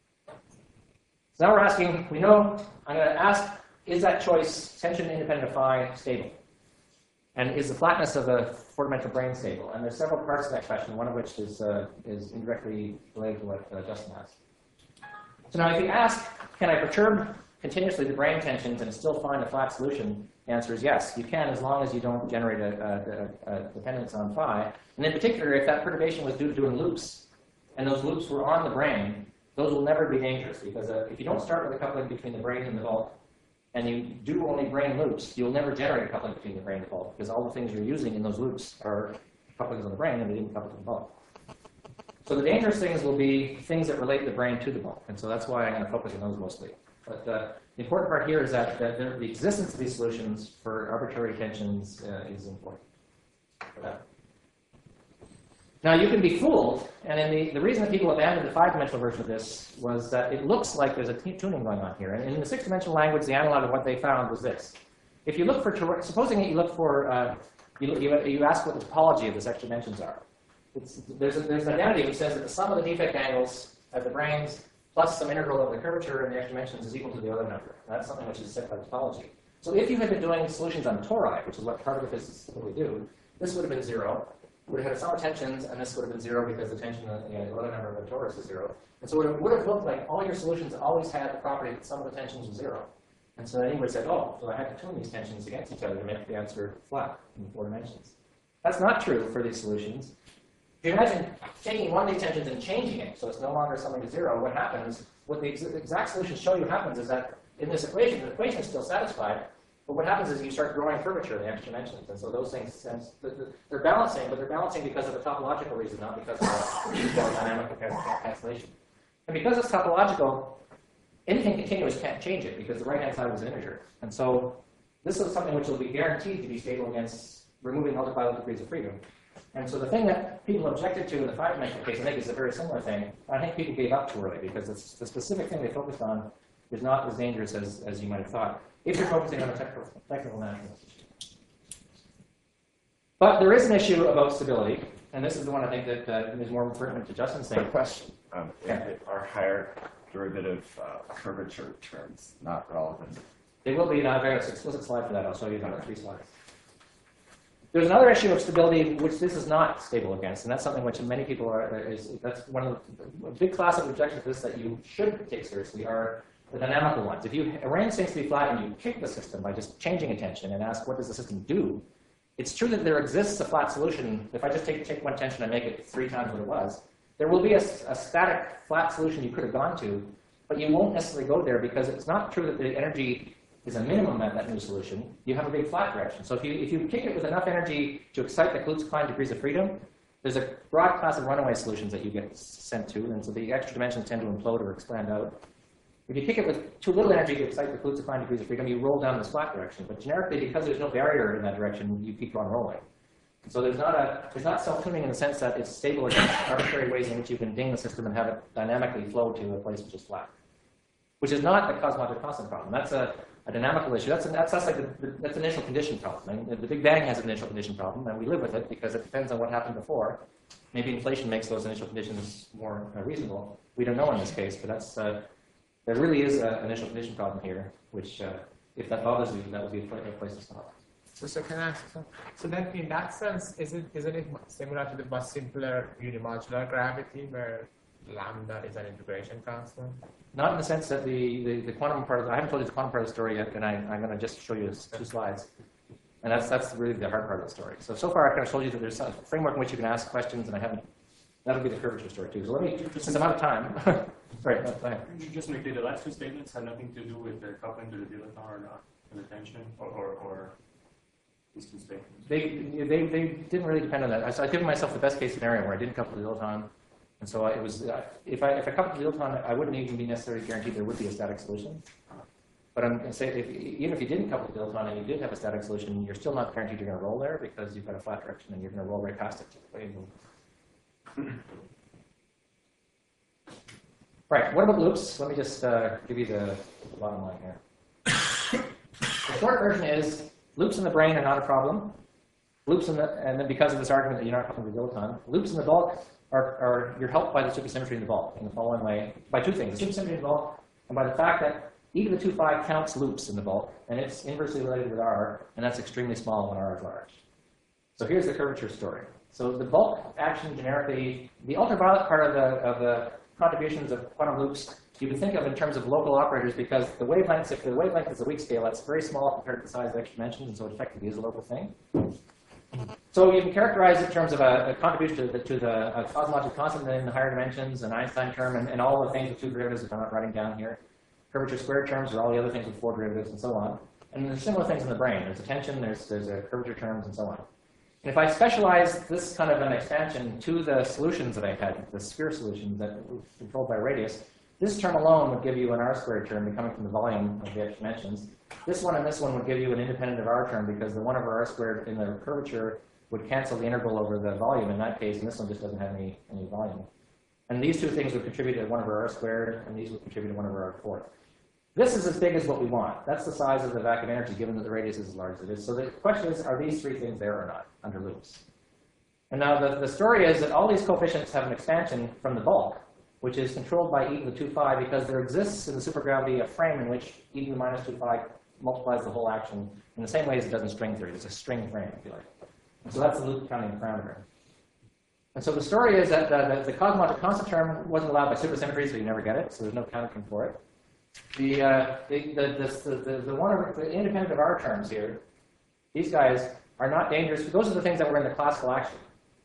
So now we're asking. We know I'm going to ask. Is that choice tension independent of phi stable? And is the flatness of the four-dimensional brane stable? And there's several parts to that question, one of which is, uh, is indirectly related to what uh, Justin asked. So now if you ask, can I perturb continuously the brane tensions and still find a flat solution? The answer is yes, you can, as long as you don't generate a, a, a dependence on phi. And in particular, if that perturbation was due to doing loops, and those loops were on the brane, those will never be dangerous, because uh, if you don't start with a coupling between the brane and the bulk, and you do only brane loops, you'll never generate a coupling between the brane and the bulk, because all the things you're using in those loops are couplings on the brane, and they didn't couple to the bulk. So the dangerous things will be things that relate the brane to the bulk, and so that's why I'm going to focus on those mostly. But uh, the important part here is that, that the existence of these solutions for arbitrary tensions uh, is important for that. Now you can be fooled, and in the, the reason that people abandoned the five-dimensional version of this was that it looks like there's a tuning going on here. And in the six-dimensional language, the analog of what they found was this. If you look for, supposing that you look for, uh, you, you, you ask what the topology of the extra dimensions are. It's, there's, a, there's an identity which says that the sum of the defect angles at the branes plus some integral of the curvature in the extra dimensions is equal to the other number. And that's something which is set by topology. So if you had been doing solutions on tori, which is what particle physicists typically do, this would have been zero. Would have had a sum of tensions, and this would have been zero because the tension, you know, the other number of the torus is zero. And so it would have looked like all your solutions always had the property that the sum of the tensions was zero. And so then you would have said, oh, so I had to tune these tensions against each other to make the answer flat in four dimensions. That's not true for these solutions. If you imagine taking one of these tensions and changing it, so it's no longer summing to zero, what happens, what the ex exact solutions show you happens is that in this equation, the equation is still satisfied, but what happens is you start growing curvature in the extra dimensions, and so those things, sense, they're balancing, but they're balancing because of a topological reason, not because of a dynamic cancellation. And because it's topological, anything continuous can't change it because the right-hand side was an integer. And so this is something which will be guaranteed to be stable against removing ultraviolet degrees of freedom. And so the thing that people objected to in the five-dimensional case, I think, is a very similar thing. I think people gave up too early because it's, the specific thing they focused on is not as dangerous as, as you might have thought, if you're focusing on a technical, technical naturalist. But there is an issue about stability, and this is the one I think that uh, is more pertinent to Justin's thing. Quick question. Um, Yeah. Are higher derivative uh, curvature terms not relevant? They will be, and I've got an explicit slide for that. I'll show you in three slides. There's another issue of stability which this is not stable against, and that's something which many people are, is, that's one of the, a big class of objections to this that you should take seriously are the dynamical ones. If you arrange things to be flat and you kick the system by just changing a tension and ask what does the system do, it's true that there exists a flat solution. If I just take, take one tension and make it three times what it was, there will be a, a static flat solution you could have gone to, but you won't necessarily go there because it's not true that the energy is a minimum at that new solution. You have a big flat direction. So if you, if you kick it with enough energy to excite the Kaluza-Klein degrees of freedom, there's a broad class of runaway solutions that you get sent to, and so the extra dimensions tend to implode or expand out. If you kick it with too little energy to excite the Kaluza-Klein degrees of freedom, you roll down this flat direction. But generically, because there's no barrier in that direction, you keep on rolling. So there's not a there's not self-tuning in the sense that it's stable against arbitrary ways in which you can ding the system and have it dynamically flow to a place which is flat, which is not the cosmological constant problem. That's a, a dynamical issue. That's, a, that's, that's like the, the, that's an initial condition problem. And the Big Bang has an initial condition problem, and we live with it because it depends on what happened before. Maybe inflation makes those initial conditions more uh, reasonable. We don't know in this case, but that's uh, there really is an initial condition problem here, which uh, if that bothers you, that would be a place to stop. So, so can I ask so, so then in that sense, is it, isn't it similar to the much simpler unimodular gravity where lambda is an integration constant? Not in the sense that the, the, the quantum part of the, I haven't told you the quantum part of the story yet, and I, I'm going to just show you two slides. And that's, that's really the hard part of the story. So, so far I've kind of told you that there's a framework in which you can ask questions, and I haven't, that'll be the curvature story too. So let me, since I'm out of time, sorry, no, go ahead. You should just make clear the last two statements had nothing to do with the coupling to the dilaton or not, the tension, or, or, or these two statements. They, they, they didn't really depend on that. I, so I've given myself the best case scenario where I didn't couple the dilaton. And so it was, uh, if I if I coupled the dilaton, I wouldn't even be necessarily guaranteed there would be a static solution. But I'm going to say, if, even if you didn't couple the dilaton and you did have a static solution, you're still not guaranteed you're going to roll there because you've got a flat direction and you're going to roll right past it. Right, what about loops? Let me just uh, give you the bottom line here. The short version is loops in the brain are not a problem. Loops in the, and then because of this argument that you're not coupling the dilaton, loops in the bulk are, are you're helped by the supersymmetry in the bulk in the following way, by two things, the supersymmetry in the bulk and by the fact that e to the two phi counts loops in the bulk, and it's inversely related with R, and that's extremely small when R is large. So here's the curvature story. So the bulk action generically, the ultraviolet part of the, of the contributions of quantum loops, you can think of in terms of local operators because the wavelengths, if the wavelength is a weak scale, that's very small compared to the size of extra dimensions, and so it effectively is a local thing. So you can characterize it in terms of a, a contribution to the, to the a cosmological constant in the higher dimensions, an Einstein term, and, and all the things with two derivatives that I'm not writing down here. Curvature squared terms are all the other things with four derivatives and so on. And there's similar things in the brain. There's a tension, there's, there's a curvature terms, and so on. And if I specialize this kind of an expansion to the solutions that I had, the sphere solutions that were controlled by radius, this term alone would give you an R squared term coming from the volume of the extra dimensions. This one and this one would give you an independent of R term because the one over R squared in the curvature would cancel the integral over the volume in that case, and this one just doesn't have any, any volume. And these two things would contribute to one over R squared, and these would contribute to one over R fourth. This is as big as what we want. That's the size of the vacuum energy, given that the radius is as large as it is. So the question is, are these three things there or not under loops? And now the, the story is that all these coefficients have an expansion from the bulk, which is controlled by e to the two phi because there exists in the supergravity a frame in which e to the minus two phi multiplies the whole action in the same way as it does in string theory. It's a string frame, if you like. And so that's the loop counting parameter. And so the story is that the, the, the cosmological constant term wasn't allowed by supersymmetry, so you never get it, so there's no counting for it. The, uh, the, the, the, the, the one of the independent of R terms here, these guys are not dangerous. Those are the things that were in the classical action.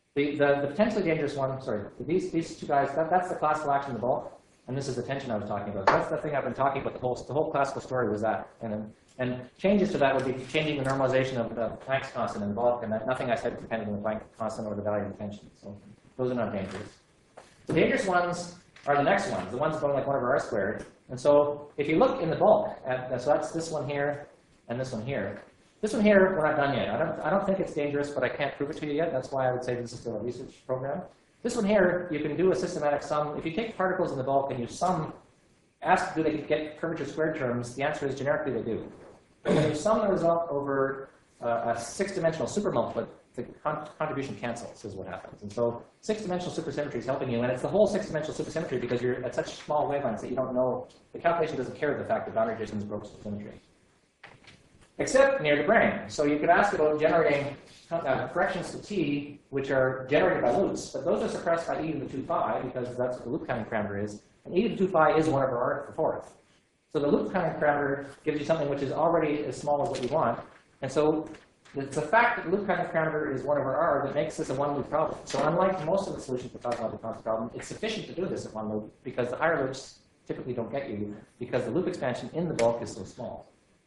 The, the, the potentially dangerous one, sorry, these, these two guys, that, that's the classical action of the bulk, and this is the tension I was talking about. That's the thing I've been talking about. The whole, the whole classical story was that. And, and changes to that would be changing the normalization of the Planck's constant in the bulk, and that nothing I said depended on the Planck constant or the value of the tension. So those are not dangerous. The dangerous ones are the next ones, the ones going like one over r squared. And so if you look in the bulk, at, so that's this one here and this one here. This one here, we're not done yet. I don't, I don't think it's dangerous, but I can't prove it to you yet. That's why I would say this is still a research program. This one here, you can do a systematic sum. If you take particles in the bulk and you sum, ask do they get curvature squared terms, the answer is generically they do. But when you sum the result over uh, a six-dimensional supermultiplet, the con contribution cancels is what happens. And so six-dimensional supersymmetry is helping you, and it's the whole six-dimensional supersymmetry because you're at such small wavelengths that you don't know, the calculation doesn't care the fact that boundary conditions broke supersymmetry. Except near the brain. So you could ask about generating uh, corrections to T, which are generated by loops, but those are suppressed by e to the two phi because that's what the loop counting parameter is. And e to the two phi is one over r to the fourth. So the loop counting parameter gives you something which is already as small as what you want. And so it's the fact that the loop counting parameter is one over r that makes this a one loop problem. So unlike most of the solutions to the cosmological constant problem, it's sufficient to do this at one loop because the higher loops typically don't get you because the loop expansion in the bulk is so small.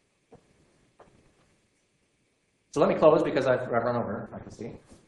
So let me close because I've, I've run over, I can see.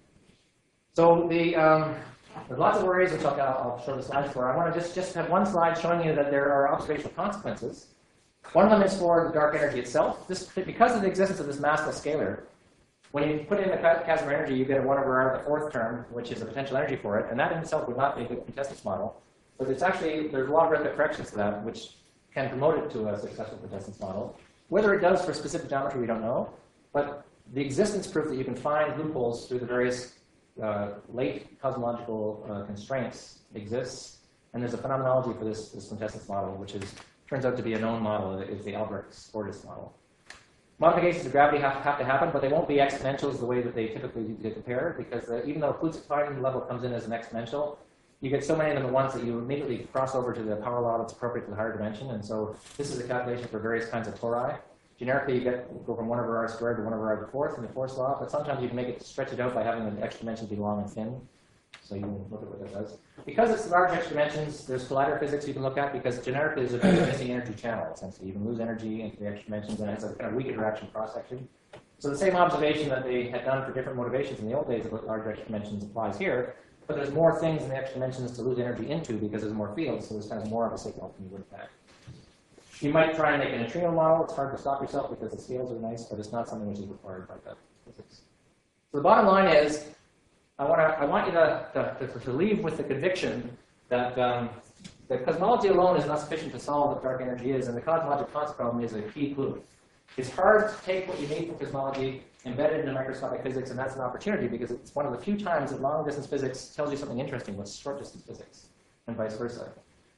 So the, um, there's lots of worries, which I'll, I'll show the slides for. I want to just, just have one slide showing you that there are observational consequences. One of them is for the dark energy itself. This, because of the existence of this massless scalar, when you put in the Casimir energy, you get a one over r, the fourth term, which is a potential energy for it, and that in itself would not be a good contestants model. But it's actually, there's logarithmic corrections to that, which can promote it to a successful contestants model. Whether it does for specific geometry, we don't know. But the existence proof that you can find loopholes through the various uh, late cosmological uh, constraints exists, and there's a phenomenology for this, this contestants model, which is turns out to be a known model. It's the Albrecht-Sportis model. Modifications to gravity have, have to happen, but they won't be exponentials the way that they typically compare, because uh, even though a fluid time level comes in as an exponential, you get so many of them at once that you immediately cross over to the power law that's appropriate to the higher dimension. And so this is a calculation for various kinds of tori. Generically, you get go from one over r squared to one over r to the fourth in the Force law, but sometimes you can make it stretch it out by having the extra dimensions be long and thin. So you can look at what that does. Because it's large extra dimensions, there's collider physics you can look at, because generically there's a big missing energy channel, essentially. You can lose energy into the extra dimensions, and it has a kind of weak interaction cross-section. So the same observation that they had done for different motivations in the old days about large extra dimensions applies here, but there's more things in the extra dimensions to lose energy into because there's more fields, so there's kind of more of a signal than you would have had. You might try and make a neutrino model. It's hard to stop yourself because the scales are nice, but it's not something which is required by the physics. So the bottom line is, I want to, I want you to, to, to leave with the conviction that um, the cosmology alone is not sufficient to solve what dark energy is, and the cosmological constant problem is a key clue. It's hard to take what you need from cosmology, embed it into microscopic physics, and that's an opportunity because it's one of the few times that long-distance physics tells you something interesting with short-distance physics, and vice versa.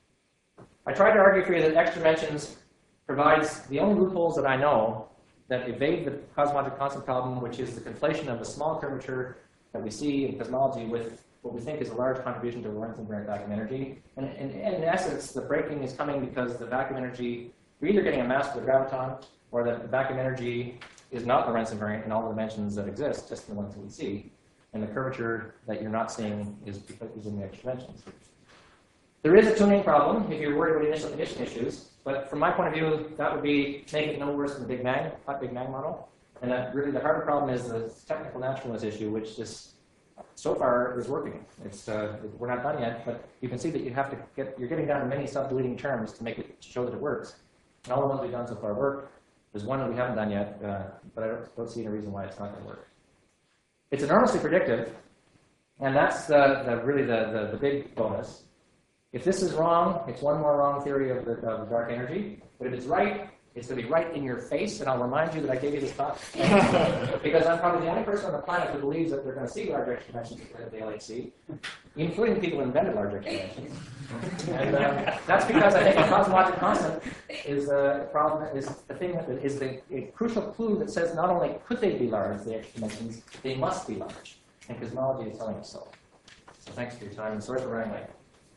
I tried to argue for you that extra dimensions provides the only loopholes that I know that evade the cosmological constant problem, which is the conflation of a small curvature that we see in cosmology with what we think is a large contribution to Lorentz invariant vacuum energy. And in, in essence, the breaking is coming because the vacuum energy, you're either getting a mass with a graviton, or that the vacuum energy is not Lorentz invariant in all the dimensions that exist, just the ones that we see. And the curvature that you're not seeing is because it's in the extra dimensions. There is a tuning problem if you're worried about initial condition issues, but from my point of view, that would be make it no worse than the Big Bang, hot Big Bang model. And that really the harder problem is the technical naturalness issue, which just so far is working. It's uh, we're not done yet, but you can see that you have to get you're getting down to many sub-deleting terms to make it show that it works. And all the ones we've done so far work. There's one that we haven't done yet, uh, but I don't, don't see any reason why it's not going to work. It's enormously predictive, and that's the, the really the, the the big bonus. If this is wrong, it's one more wrong theory of the, of the dark energy. But if it's right, it's going to be right in your face, and I'll remind you that I gave you this talk. Because I'm probably the only person on the planet who believes that they're going to see large extra dimensions at the L H C, including the people who invented large extra dimensions. And um, that's because I think the cosmological constant is a problem, is the thing that is the a crucial clue that says not only could they be large, the extra dimensions, they must be large. And cosmology is telling us so. So thanks for your time, and sorry for running late.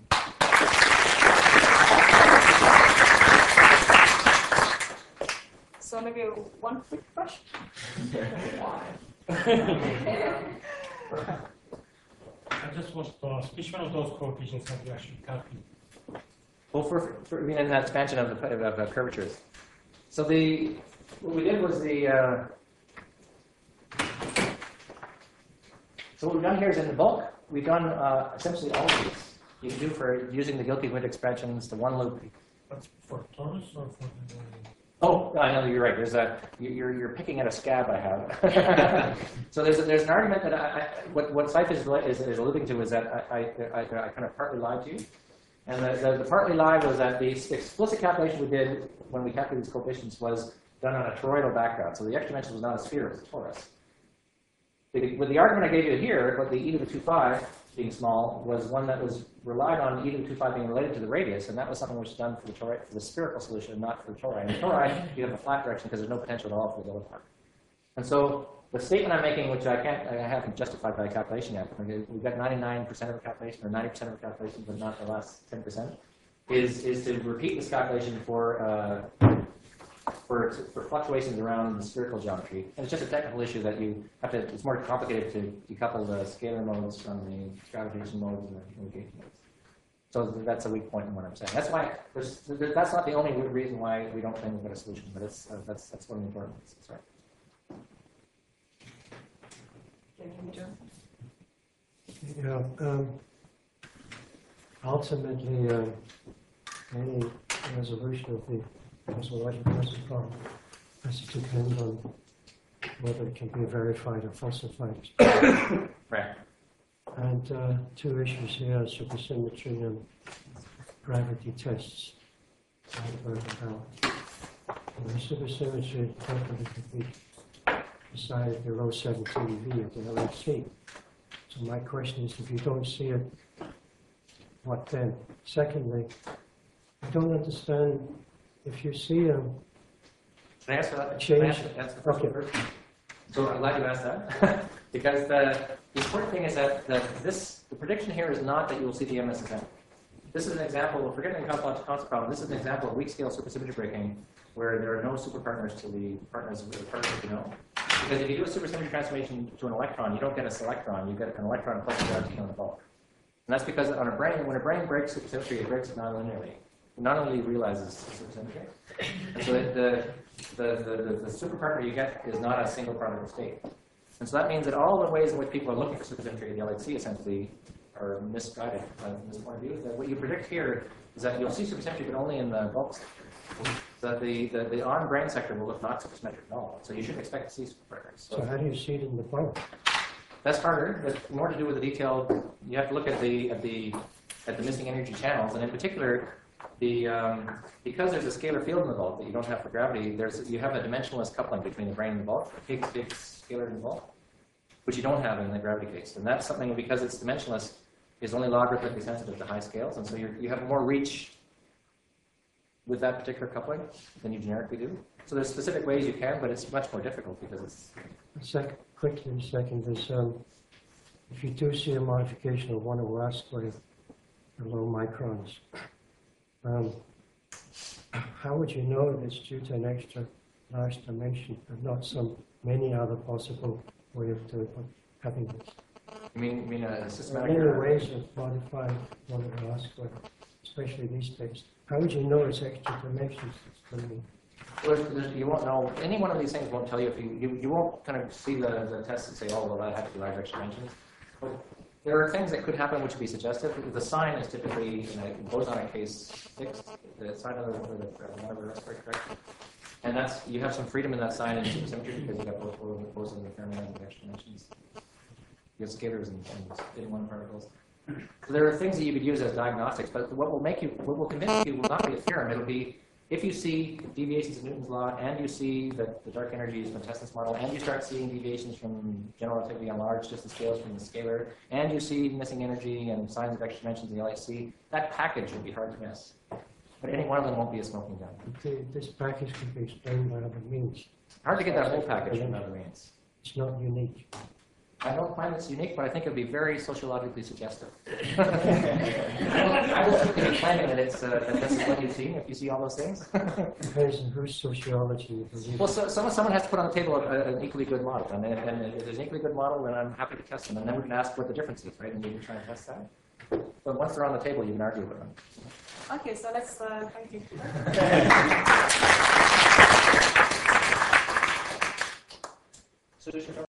So maybe one quick question. I just was to ask, which one of those coefficients have you actually calculated? Well, for, for I mean, in that expansion of the of, of curvatures. So the what we did was the. Uh, so what we've done here is in the bulk, we've done uh, essentially all of these. You can do for using the Gilkey-Witt expansions to one loop. That's for torus or for the... Oh, I know you're right. There's a you're you're picking at a scab I have. So there's a, there's an argument that I, I what what Seif is, is is alluding to is that I I, I I kind of partly lied to you, and the, the the partly lie was that the explicit calculation we did when we calculated these coefficients was done on a toroidal background. So the extra dimension was not a sphere; it was a torus. The, with the argument I gave you here, but the e to the two five being small was one that was relied on e to the two five being related to the radius, and that was something which was done for the tori for the spherical solution, not for the tori. In the tori, you have a flat direction because there's no potential at all for the other part. And so the statement I'm making, which I can't, I haven't justified by calculation yet, we've got ninety-nine percent of the calculation or ninety percent of the calculation, but not the last ten percent, is is to repeat this calculation for. Uh, For, for fluctuations around the spherical geometry. And it's just a technical issue that you have to, it's more complicated to decouple the scalar modes from the gravitation modes and the communication modes. So that's a weak point in what I'm saying. That's why, there's, that's not the only reason why we don't think we've got a solution, but it's, uh, that's, that's one of the important ones. Sorry. Yeah, um, ultimately, um, any resolution of the cosmological Hessian problem has to depend on whether it can be verified or falsified. Right. And uh, two issues here, supersymmetry and gravity tests. About. The supersymmetry properly could be decided below seventeen V at the L H C. So my question is, if you don't see it, what then? Secondly, I don't understand if you see a Can I answer that? change. Can I answer, that's the first Okay. one first? So I'm glad you asked that. Because the, the important thing is that, that this, the prediction here is not that you will see the M S S M. This is an example, forgetting the cosmological concept problem, this is an example of weak scale supersymmetry breaking where there are no superpartners to the partners of the partners you know. Because if you do a supersymmetry transformation to an electron, you don't get a selectron, you get an electron plus a gravity on the bulk. And that's because on a brane, when a brane breaks supersymmetry, it breaks it non-linearly. It not only realizes supersymmetry, and so that the, the, the, the, the superpartner you get is not a single particle state. And so that means that all the ways in which people are looking for supersymmetry in the L H C essentially are misguided uh, from this point of view. That what you predict here is that you'll see supersymmetry, but only in the bulk state. So that the, the, the on-brane sector will look not supersymmetric at all. So you shouldn't expect to see superpartners. So, So how do you see it in the bulk? that's harder. But more to do with the detailed. You have to look at the at the at the missing energy channels, and in particular, the um, because there's a scalar field in the bulk that you don't have for gravity. There's you have a dimensionless coupling between the brane and the bulk, a big big scalar in the bulk, which you don't have in the gravity case. And that's something because it's dimensionless is only logarithmically sensitive to high scales, and so you you have more reach with that particular coupling than you generically do. So there's specific ways you can, but it's much more difficult because it's. Sec quickly, second is um, if you do see a modification of one over R squared below microns, um, how would you know if it's due to an extra large dimension and not some many other possible way of doing, of having this? You mean, you mean a There are systematic many error? ways of modifying one over R squared, especially these days. How would you know it's extra dimensions? It's going to be Well, there's- you won't know. Any one of these things won't tell you if you you, you won't kind of see the, the test and say, oh, well, that had to be large extra dimensions. But there are things that could happen which would be suggestive. The sign is typically in a bosonic case fixed. The sign of the, the, the one over respiratory correction. And that's you have some freedom in that sign in supersymmetry because you have both boson and the fermions and extra dimensions. You have scalars and, and spin one particles. So there are things that you could use as diagnostics, but what will make you, what will convince you will not be a theorem. It'll be if you see deviations in Newton's law, and you see that the dark energy is from Tesla's model, and you start seeing deviations from general relativity on large distance scales from the scalar, and you see missing energy and signs of extra dimensions in the L H C, that package will be hard to miss. But any one of them won't be a smoking gun. The- This package can be explained by other means. Hard to get that whole package from other means. It's not unique. I don't find it's unique, but I think it would be very sociologically suggestive. I will, I Are you claiming that it's uh, that this is what you've seen? If you see all those things. Depends on whose sociology you believe. Well, so, someone someone has to put on the table a, a, an equally good model, and, and if there's an equally good model, then I'm happy to test them, and then we can ask what the difference is, right? And you can try and test that. But once they're on the table, you can argue with them. Okay, so let's uh, thank you. So,